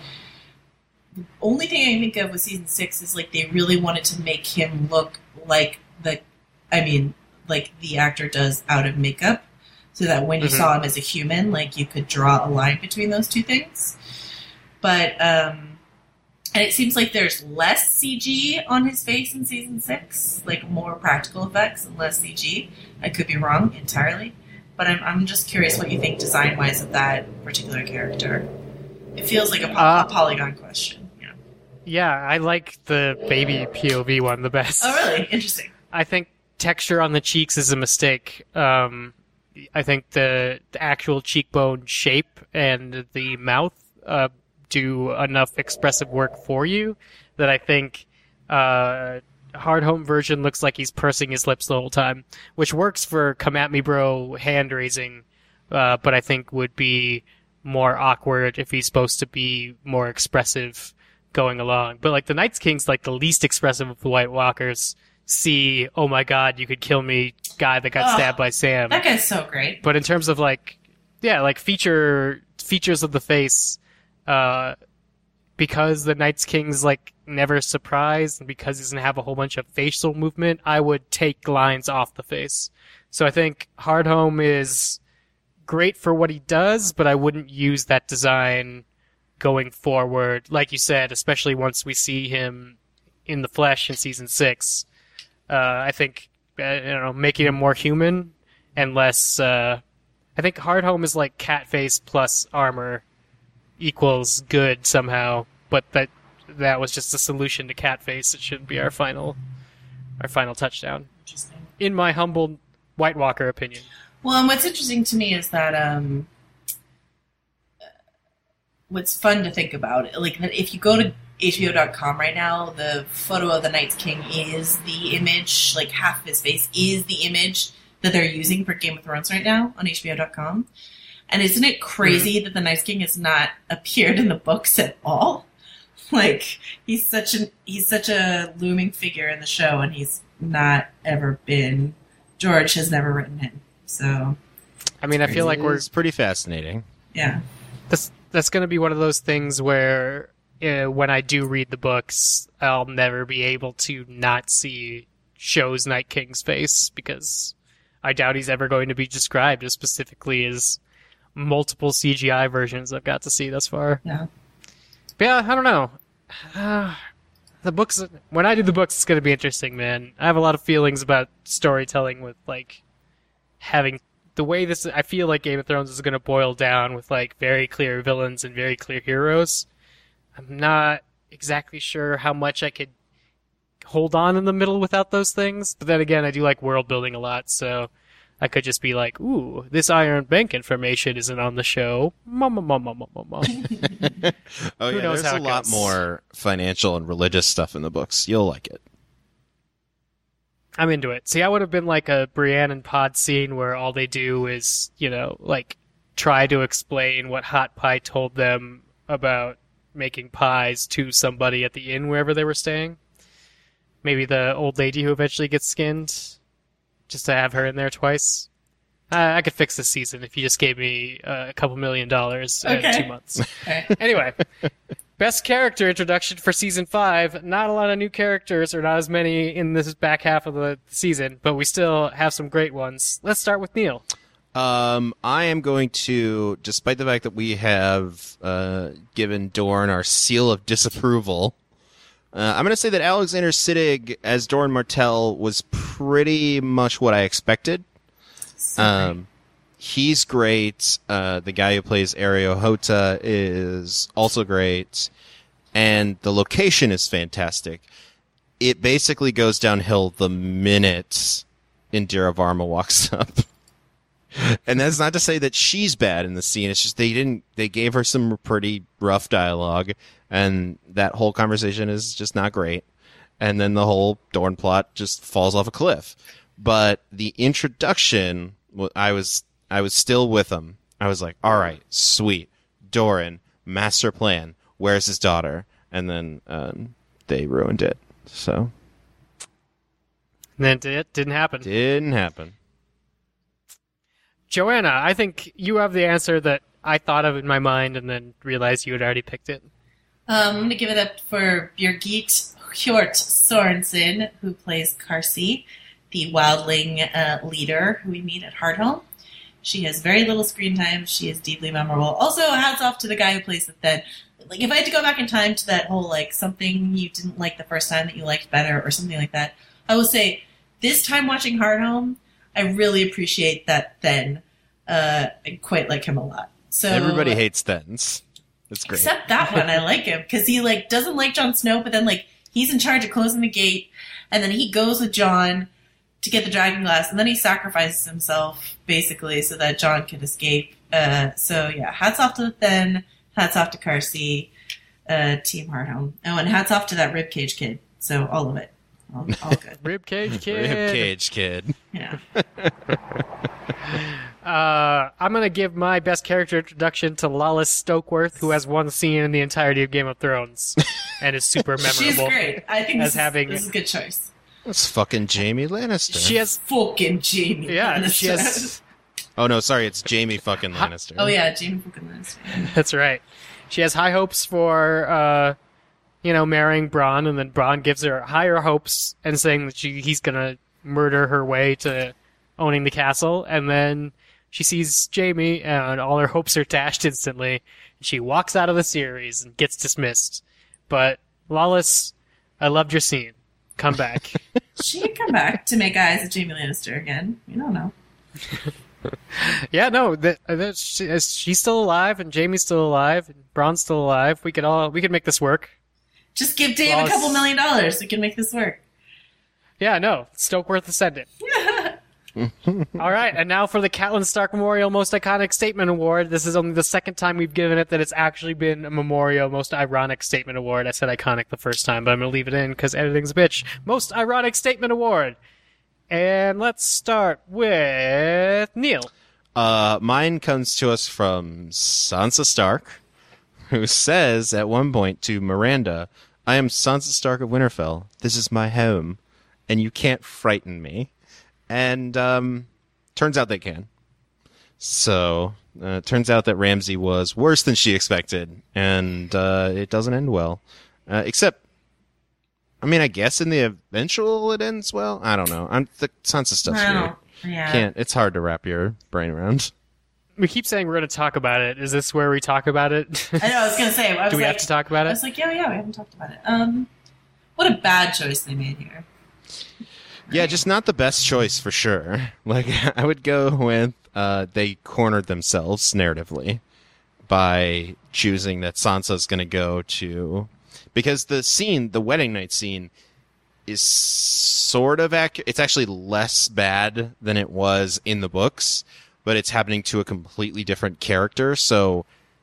The only thing I can think of with season six is like they really wanted to make him look like the, I mean, like the actor does out of makeup, so that when you Mhm. saw him as a human, like you could draw a line between those two things. But um, and it seems like there's less C G on his face in season six, like more practical effects and less C G. I could be wrong entirely, but I'm I'm just curious what you think design wise of that particular character. It feels like a, po- Uh, a polygon question. Yeah. Yeah, I like the baby P O V one the best. Oh, really? Interesting. I think texture on the cheeks is a mistake. Um, I think the, the actual cheekbone shape and the mouth uh, do enough expressive work for you that I think uh, Hard Home version looks like he's pursing his lips the whole time, which works for come at me bro hand raising, uh, but I think would be more awkward if he's supposed to be more expressive going along. But like the Night's King's like the least expressive of the White Walkers. See, oh my god, you could kill me, guy that got Ugh, stabbed by Sam. That guy's so great. But in terms of like, yeah, like feature features of the face, uh, because the Night's King's like never surprised, and because he doesn't have a whole bunch of facial movement, I would take lines off the face. So I think Hardhome is great for what he does, but I wouldn't use that design going forward. Like you said, especially once we see him in the flesh in season six, uh, I think uh, I don't know, making him more human and less. Uh, I think Hardhome is like Catface plus armor equals good somehow, but that that was just a solution to Catface. It shouldn't be our final our final touchdown. Interesting. In my humble White Walker opinion. Well, and what's interesting to me is that um, what's fun to think about, like that if you go to H B O dot com right now, the photo of the Night's King is the image, like half of his face is the image that they're using for Game of Thrones right now on H B O dot com. And isn't it crazy mm-hmm. that the Night's King has not appeared in the books at all? Like he's such an he's such a looming figure in the show, and he's not ever been. George has never written him. So, I mean, I feel like we're it's pretty fascinating. Yeah, that's that's going to be one of those things where uh, when I do read the books, I'll never be able to not see Show's Night King's face, because I doubt he's ever going to be described as specifically as multiple C G I versions I've got to see thus far. Yeah, but yeah, I don't know. Uh, the books, when I do the books, it's going to be interesting, man. I have a lot of feelings about storytelling with like. Having the way this, I feel like Game of Thrones is going to boil down with like very clear villains and very clear heroes. I'm not exactly sure how much I could hold on in the middle without those things. But then again, I do like world building a lot, so I could just be like, "Ooh, this Iron Bank information isn't on the show." Mum, mum, mum, mum, mum, mum. Oh Who yeah, knows there's how a it lot goes. more financial and religious stuff in the books. You'll like it. I'm into it. See, I would have been like a Brienne and Pod scene where all they do is, you know, like try to explain what Hot Pie told them about making pies to somebody at the inn wherever they were staying. Maybe the old lady who eventually gets skinned, just to have her in there twice. Uh, I could fix this season if you just gave me uh, a couple million dollars Okay. in two months. okay. Anyway, best character introduction for season five. Not a lot of new characters, or not as many in this back half of the season, but we still have some great ones. Let's start with Neil. Um, I am going to, despite the fact that we have uh, given Dorn our seal of disapproval, uh, I'm going to say that Alexander Siddig as Dorn Martell was pretty much what I expected. Um, he's great. Uh, the guy who plays Ario Hota is also great. And the location is fantastic. It basically goes downhill the minute Indira Varma walks up. And that's not to say that she's bad in the scene. It's just they didn't, they gave her some pretty rough dialogue, and that whole conversation is just not great. And then the whole Dorn plot just falls off a cliff. But the introduction, I was, I was still with them. I was like, all right, sweet. Doran, master plan. Where's his daughter? And then, um, they ruined it. So. And then it didn't happen. Didn't happen. Joanna, I think you have the answer that I thought of in my mind and then realized you had already picked it. Um, I'm going to give it up for Birgit Hjort Sorensen, who plays Karsi, the wildling uh, leader who we meet at Hardhome. She has very little screen time. She is deeply memorable. Also, hats off to the guy who plays the Thed. Like, if I had to go back in time to that whole, like, something you didn't like the first time that you liked better or something like that, I will say, this time watching Hardhome, I really appreciate that Thed. Uh, I quite like him a lot. So Everybody hates Thens. That's great. Except that one, I like him because he like doesn't like Jon Snow, but then like he's in charge of closing the gate, and then he goes with Jon to get the dragon glass, and then he sacrifices himself basically so that Jon could escape. Uh, so yeah, hats off to the Then, hats off to Karsi, uh, Team Hardhome. Oh, and hats off to that ribcage kid. So all of it, all, all good. Ribcage Kid. Ribcage Kid. Yeah. Uh, I'm going to give my best character introduction to Lala Stokeworth, who has one scene in the entirety of Game of Thrones and is super memorable. She's great. I think as this, having- is, this is a good choice. That's fucking Jamie Lannister. She has, Fucking Jamie. yeah, Lannister. she has, Oh no, sorry, it's Jamie fucking Lannister. Oh yeah, Jamie fucking Lannister. that's right. She has high hopes for, uh, you know, marrying Bronn, and then Bronn gives her higher hopes and saying that she he's gonna murder her way to owning the castle, and then she sees Jaime, and all her hopes are dashed instantly, and she walks out of the series and gets dismissed. But, Lawless, I loved your scene. Come back. She can come back to make eyes at Jaime Lannister again. You don't know. Yeah, no, that, that she, she's still alive, and Jaime's still alive, and Bronn's still alive. We could all we could make this work. Just give Dave Well, a couple million dollars. We can make this work. Yeah, no, Stokeworth ascended. All right, and now for the Catelyn Stark Memorial Most Iconic Statement Award. This is only the second time we've given it that it's actually been a Memorial Most Ironic Statement Award. I said iconic the first time, but I'm going to leave it in because editing's a bitch. Most Ironic Statement Award. And let's start with Neil. Uh, mine comes to us from Sansa Stark, who says at one point to Miranda, "I am Sansa Stark of Winterfell. This is my home, and you can't frighten me." And um, turns out they can. So uh, it turns out that Ramsay was worse than she expected, and uh, it doesn't end well. Uh, except, I mean, I guess in the eventual it ends well. I don't know. I'm the Sansa stuff's I weird. don't- Yeah. Can't. It's hard to wrap your brain around. We keep saying we're going to talk about it. Is this where we talk about it? I know, I was going to say. I was Do we like, have to talk about I it? was like, yeah, yeah, we haven't talked about it. Um, what a bad choice they made here. Yeah, just not the best choice for sure. Like, I would go with uh, they cornered themselves narratively by choosing that Sansa's going to go to... Because the scene, the wedding night scene, is sort of accurate. It's actually less bad than it was in the books, but it's happening to a completely different character, so...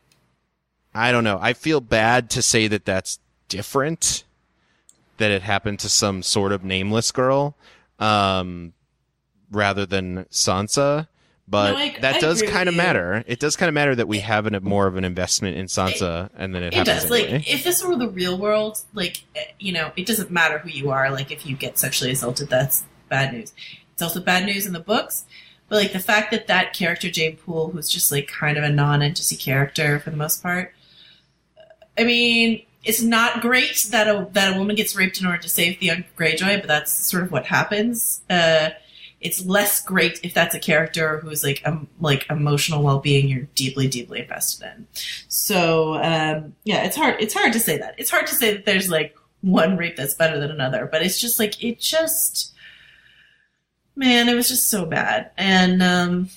I don't know. I feel bad to say that that's different, that it happened to some sort of nameless girl, um, rather than Sansa. But No, I- that I does agree kind of with you. matter. It does kind of matter that we have an, more of an investment in Sansa, and then it, It happens does. anyway. Like, if this were the real world, like, eh, you know, it doesn't matter who you are. Like, if you get sexually assaulted, that's bad news. It's also bad news in the books. But, like, the fact that that character, Jane Poole, who's just, like, kind of a non-entity character for the most part, I mean, it's not great that a that a woman gets raped in order to save the young Greyjoy, but that's sort of what happens. Uh, it's less great if that's a character who's like um, like emotional well-being you're deeply, deeply invested in. So um, yeah, it's hard. It's hard to say that. It's hard to say that there's like one rape that's better than another, but it's just like it just, man, it was just so bad, and um,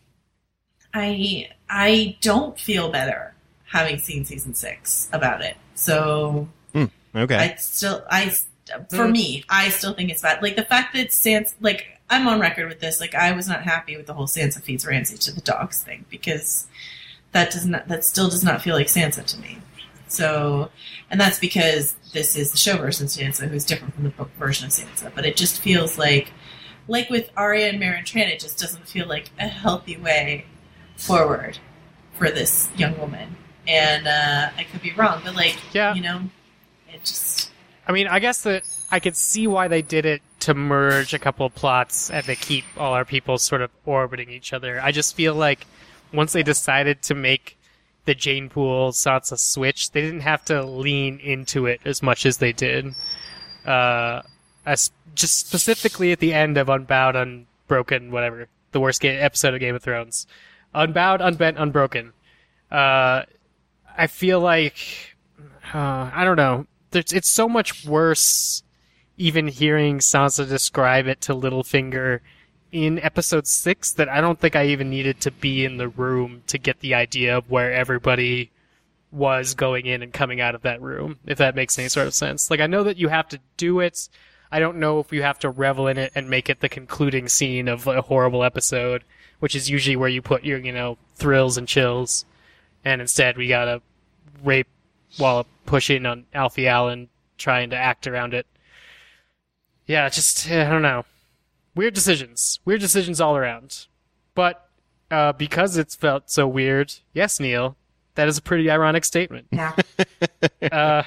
I I don't feel better having seen season six about it. So Okay. I still, I, for me, I still think it's bad. Like the fact that Sansa, like I'm on record with this, like I was not happy with the whole Sansa feeds Ramsay to the dogs thing because that does not, that still does not feel like Sansa to me. So, and that's because this is the show version of Sansa, who's different from the book version of Sansa. But it just feels like, like with Arya and Maren Tran, it just doesn't feel like a healthy way forward for this young woman. And uh, I could be wrong, but like, Yeah. you know, it just. I mean, I guess that I could see why they did it to merge a couple of plots and to keep all our people sort of orbiting each other. I just feel like once they decided to make the Jane Poole Sansa switch, they didn't have to lean into it as much as they did. Uh, as just specifically at the end of Unbowed, Unbroken, whatever, the worst ga- episode of Game of Thrones. Unbowed, Unbent, Unbroken. Uh, I feel like, uh, I don't know. There's, it's so much worse even hearing Sansa describe it to Littlefinger in episode six that I don't think I even needed to be in the room to get the idea of where everybody was going in and coming out of that room, if that makes any sort of sense. Like, I know that you have to do it. I don't know if you have to revel in it and make it the concluding scene of a horrible episode, which is usually where you put your, you know, thrills and chills. And instead we gotta rape while pushing on Alfie Allen, trying to act around it. Yeah, just, I don't know. Weird decisions. Weird decisions all around. But, uh, because it's felt so weird, yes, Neil, that is a pretty ironic statement. Yeah. uh,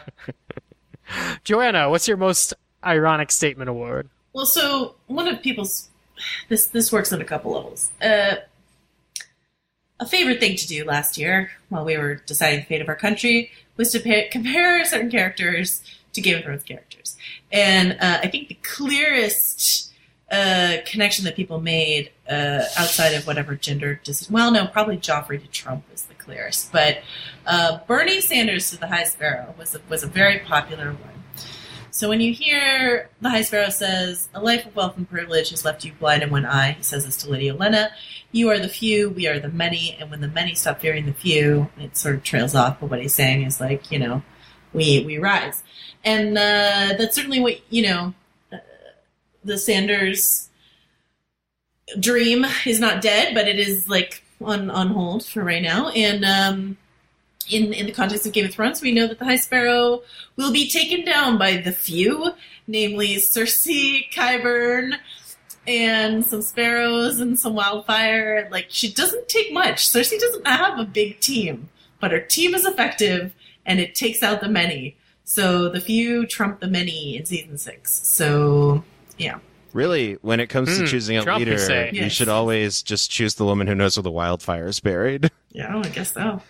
Joanna, what's your most ironic statement award? Well, so one of people's this this works on a couple levels. Uh, a favorite thing to do last year while we were deciding the fate of our country was to pay, compare certain characters to Game of Thrones characters. And uh, I think the clearest uh, connection that people made uh, outside of whatever gender, dis- well, no, probably Joffrey to Trump is the clearest. But uh, Bernie Sanders to the High Sparrow was a, was a very popular one. So when you hear the High Sparrow says, a life of wealth and privilege has left you blind in one eye, he says this to Lady Olenna, you are the few, we are the many, and when the many stop fearing the few, it sort of trails off, but what he's saying is like, you know, we we rise. And uh, that's certainly what, you know, uh, the Sanders dream is not dead, but it is like on, on hold for right now. And um, in, in the context of Game of Thrones, we know that the High Sparrow will be taken down by the few, namely Cersei, Qyburn, and some sparrows and some wildfire. Like, she doesn't take much. Cersei doesn't have a big team, but her team is effective, and it takes out the many. So the few trump the many in season six. So, yeah. Really, when it comes to Hmm, choosing a Trump, you leader, say. you Yes. should always just choose the woman who knows where the wildfire is buried. Yeah, well, I guess so.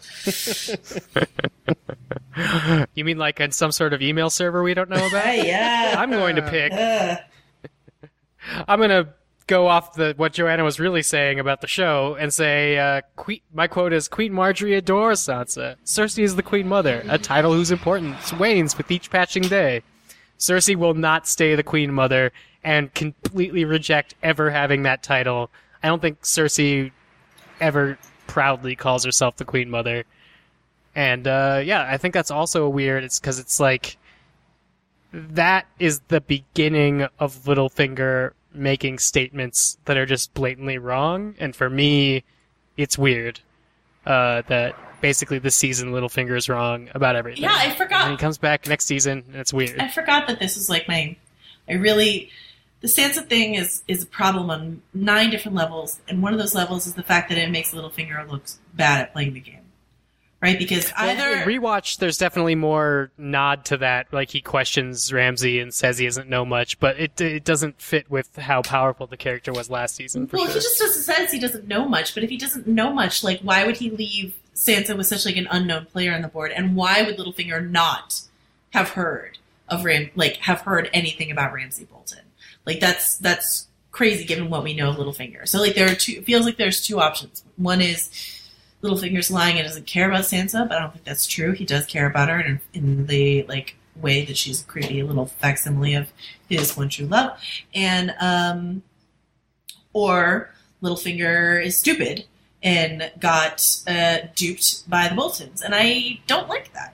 You mean like in some sort of email server we don't know about? Hey, yeah. I'm going to pick. Uh, I'm going to go off the what Joanna was really saying about the show and say, uh, que- my quote is, Queen Marjorie adores Sansa. Cersei is the Queen Mother, a title whose importance wanes with each passing day. Cersei will not stay the Queen Mother and completely reject ever having that title. I don't think Cersei ever proudly calls herself the Queen Mother. And, uh, yeah, I think that's also weird. It's because it's like, that is the beginning of Littlefinger making statements that are just blatantly wrong. And for me, it's weird, uh, that basically this season Littlefinger is wrong about everything. Yeah, I forgot. And he comes back next season and it's weird. I forgot that this was like my. I really. The Sansa thing is, is a problem on nine different levels, and one of those levels is the fact that it makes Littlefinger look bad at playing the game. Right? Because either. Well, in rewatch, there's definitely more nod to that. Like, he questions Ramsay and says he doesn't know much, but it it doesn't fit with how powerful the character was last season, for well, sure. he just doesn't says he doesn't know much, but if he doesn't know much, like, why would he leave Sansa with such, like, an unknown player on the board, and why would Littlefinger not have heard of Ram, like, have heard anything about Ramsay Bolton? Like, that's, that's crazy given what we know of Littlefinger. So, like, there are two, it feels like there's two options. One is Littlefinger's lying and doesn't care about Sansa, but I don't think that's true. He does care about her in, in the, like, way that she's a creepy little facsimile of his one true love. And, um, or Littlefinger is stupid and got uh, duped by the Boltons. And I don't like that.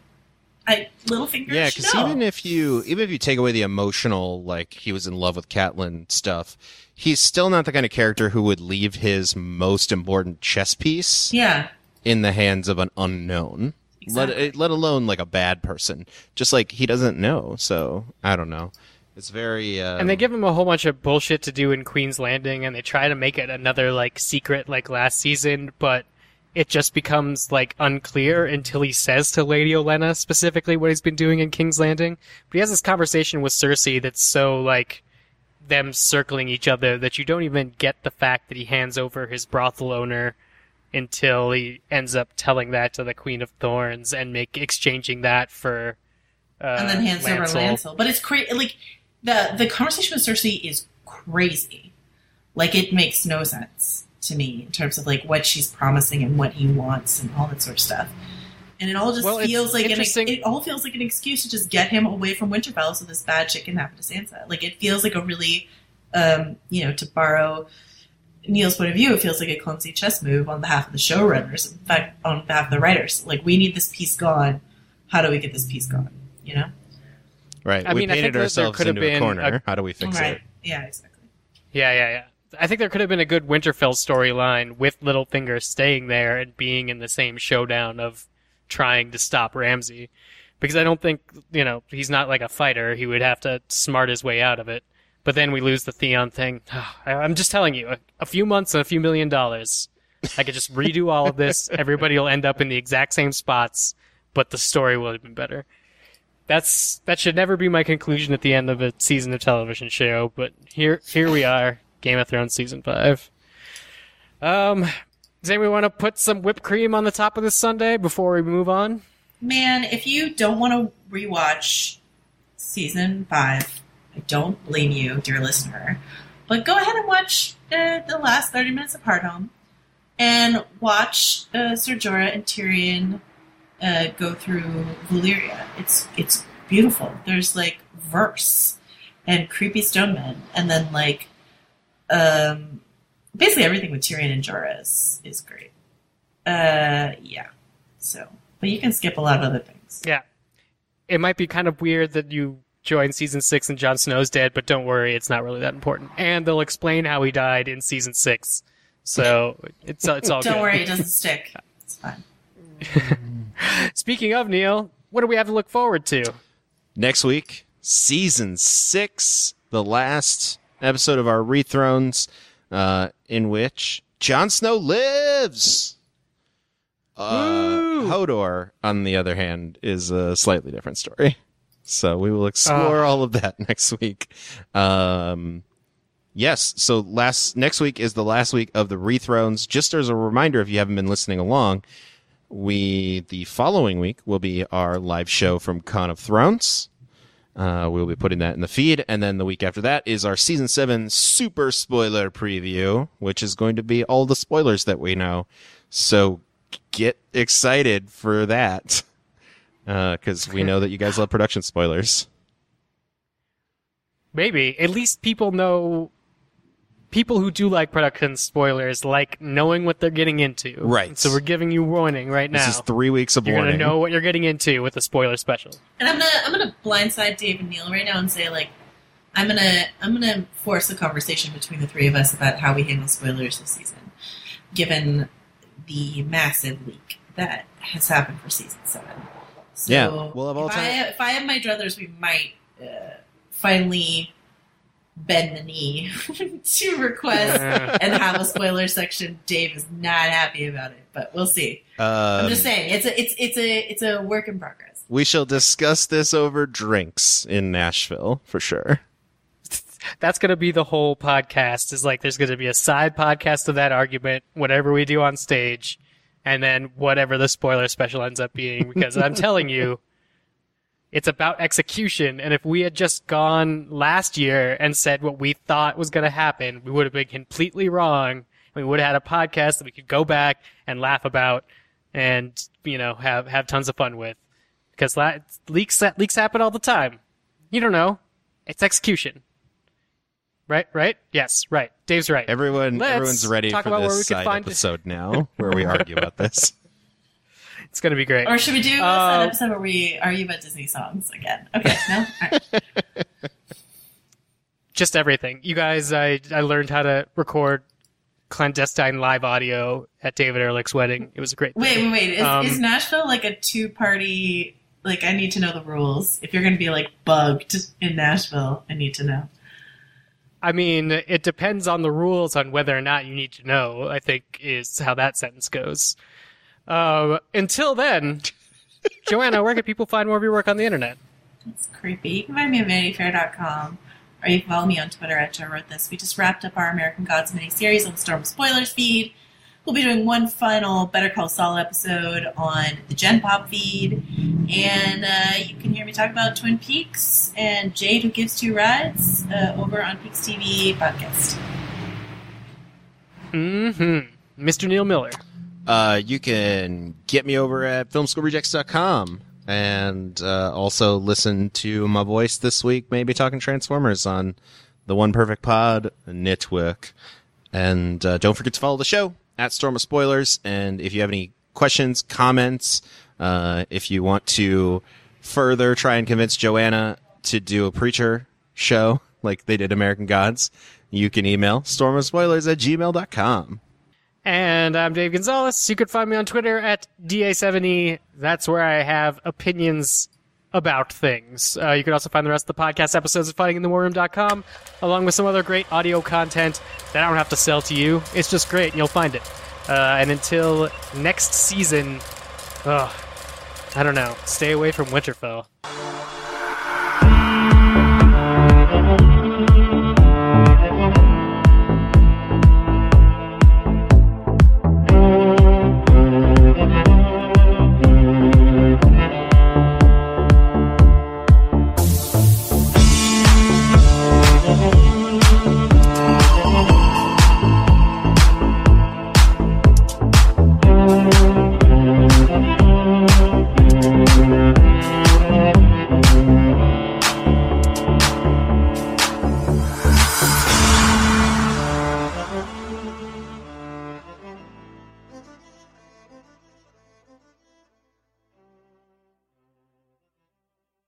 I Littlefinger Yeah, should because know. even if you even if you take away the emotional, like he was in love with Catelyn stuff, he's still not the kind of character who would leave his most important chess piece Yeah. in the hands of an unknown. Exactly. Let let alone like a bad person. Just like he doesn't know. So I don't know. It's very um, And they give him a whole bunch of bullshit to do in Queen's Landing, and they try to make it another, like, secret like last season, but it just becomes, like, unclear until he says to Lady Olenna specifically what he's been doing in King's Landing. But he has this conversation with Cersei that's so, like, them circling each other that you don't even get the fact that he hands over his brothel owner until he ends up telling that to the Queen of Thorns and make exchanging that for uh, and then hands over Lancel. Lancel. But it's crazy. Like, the, the conversation with Cersei is crazy. Like, it makes no sense to me in terms of, like, what she's promising and what he wants and all that sort of stuff. And it all just Well, it's feels like an, interesting- it all feels like an excuse to just get him away from Winterfell so this bad shit can happen to Sansa. Like, it feels like a really, um, you know, to borrow Neil's point of view, it feels like a clumsy chess move on behalf of the showrunners, in fact, on behalf of the writers. Like, we need this piece gone. How do we get this piece gone? You know? right. I we mean, I think painted that there ourselves could have into a been corner. a- How do we fix right. it? Yeah, exactly. Yeah, yeah, yeah. I think there could have been a good Winterfell storyline with Littlefinger staying there and being in the same showdown of trying to stop Ramsay. Because I don't think, you know, he's not like a fighter. He would have to smart his way out of it. But then we lose the Theon thing. I- I'm just telling you, a, a few months and a few million dollars. I could just redo all of this. Everybody will end up in the exact same spots, but the story will have been better. That's that should never be my conclusion at the end of a season of television show, but here here we are, Game of Thrones season five. Um, Does anyone want to put some whipped cream on the top of this sundae before we move on? Man, if you don't want to rewatch season five, I don't blame you, dear listener. But go ahead and watch uh, the last thirty minutes of Hardhome, and watch uh, Ser Jorah and Tyrion uh, go through Valyria. It's it's beautiful. There's like verse and creepy stone men, and then like um, basically everything with Tyrion and Jorah is is great. Uh, yeah. So, but you can skip a lot of other things. Yeah. It might be kind of weird that you joined season six and Jon Snow's dead, but don't worry, it's not really that important. And they'll explain how he died in season six. So it's it's all Don't good. worry, it doesn't stick. It's fine. Speaking of, Neil, what do we have to look forward to? Next week, season six, the last episode of our Rethrones, uh, in which Jon Snow lives. Uh, Hodor, on the other hand, is a slightly different story. So we will explore Uh. all of that next week. Um, yes. So last next week is the last week of the Rethrones. Just as a reminder, if you haven't been listening along, we the following week will be our live show from Con of Thrones. Uh, we'll be putting that in the feed, and then the week after that is our season seven super spoiler preview, which is going to be all the spoilers that we know. So get excited for that, because uh, we know that you guys love production spoilers. Maybe. At least people know... People who do like production spoilers like knowing what they're getting into. Right. So we're giving you warning right now. This is three weeks of You're warning. going to know what you're getting into with a spoiler special. And I'm gonna I'm gonna blindside Dave and Neil right now and say like I'm gonna I'm gonna force a conversation between the three of us about how we handle spoilers this season, given the massive leak that has happened for season seven. So Yeah, we'll have all if time. I, if I have my druthers, we might uh, finally bend the knee to request and have a spoiler section. Dave is not happy about it, but we'll see. Um, I'm just saying it's a it's it's a it's a work in progress. we shall discuss this over drinks in Nashville for sure. That's going to be the whole podcast. Is like there's going to be a side podcast of that argument, whatever we do on stage, and then whatever the spoiler special ends up being. Because I'm telling you, it's about execution. And if we had just gone last year and said what we thought was going to happen, we would have been completely wrong. We would have had a podcast that we could go back and laugh about, and you know have have tons of fun with. Because la- leaks leaks happen all the time. You don't know. It's execution. Right, right? Yes, right. Dave's right. Everyone, Let's everyone's ready talk for about where we this could side find- episode now, where we argue about this. It's going to be great. Or should we do Uh, an episode where we argue about Disney songs again? Okay, no? All right. Just everything. You guys, I, I learned how to record clandestine live audio at David Ehrlich's wedding. It was a great Wait, thing. wait, wait. Is, Um, is Nashville like a two-party... Like, I need to know the rules. If you're going to be, like, bugged in Nashville, I need to know. I mean, it depends on the rules on whether or not you need to know, I think, is how that sentence goes. Uh, until then, Joanna, where can people find more of your work on the internet? It's creepy. You can find me at vanity fair dot com, or you can follow me on Twitter at Jo Wrote This. We just wrapped up our American Gods miniseries on the Storm Spoilers feed. We'll be doing one final Better Call Saul episode on the Gen Pop feed. And uh, you can hear me talk about Twin Peaks and Jade Who Gives Two Rides uh, over on Peaks T V podcast. Mm-hmm. Mister Neil Miller. Uh, you can get me over at film school rejects dot com and uh, also listen to my voice this week, maybe talking Transformers on the One Perfect Pod network. And uh, don't forget to follow the show at Storm of Spoilers. And if you have any questions, comments, uh, if you want to further try and convince Joanna to do a Preacher show like they did American Gods, you can email stormofspoilers at gmail dot com. And I'm Dave Gonzalez. You can find me on Twitter at D A seven E. That's where I have opinions about things. Uh, you can also find the rest of the podcast episodes at fighting in the war room dot com, along with some other great audio content that I don't have to sell to you. It's just great, and you'll find it. Uh, and until next season, ugh, I don't know, stay away from Winterfell.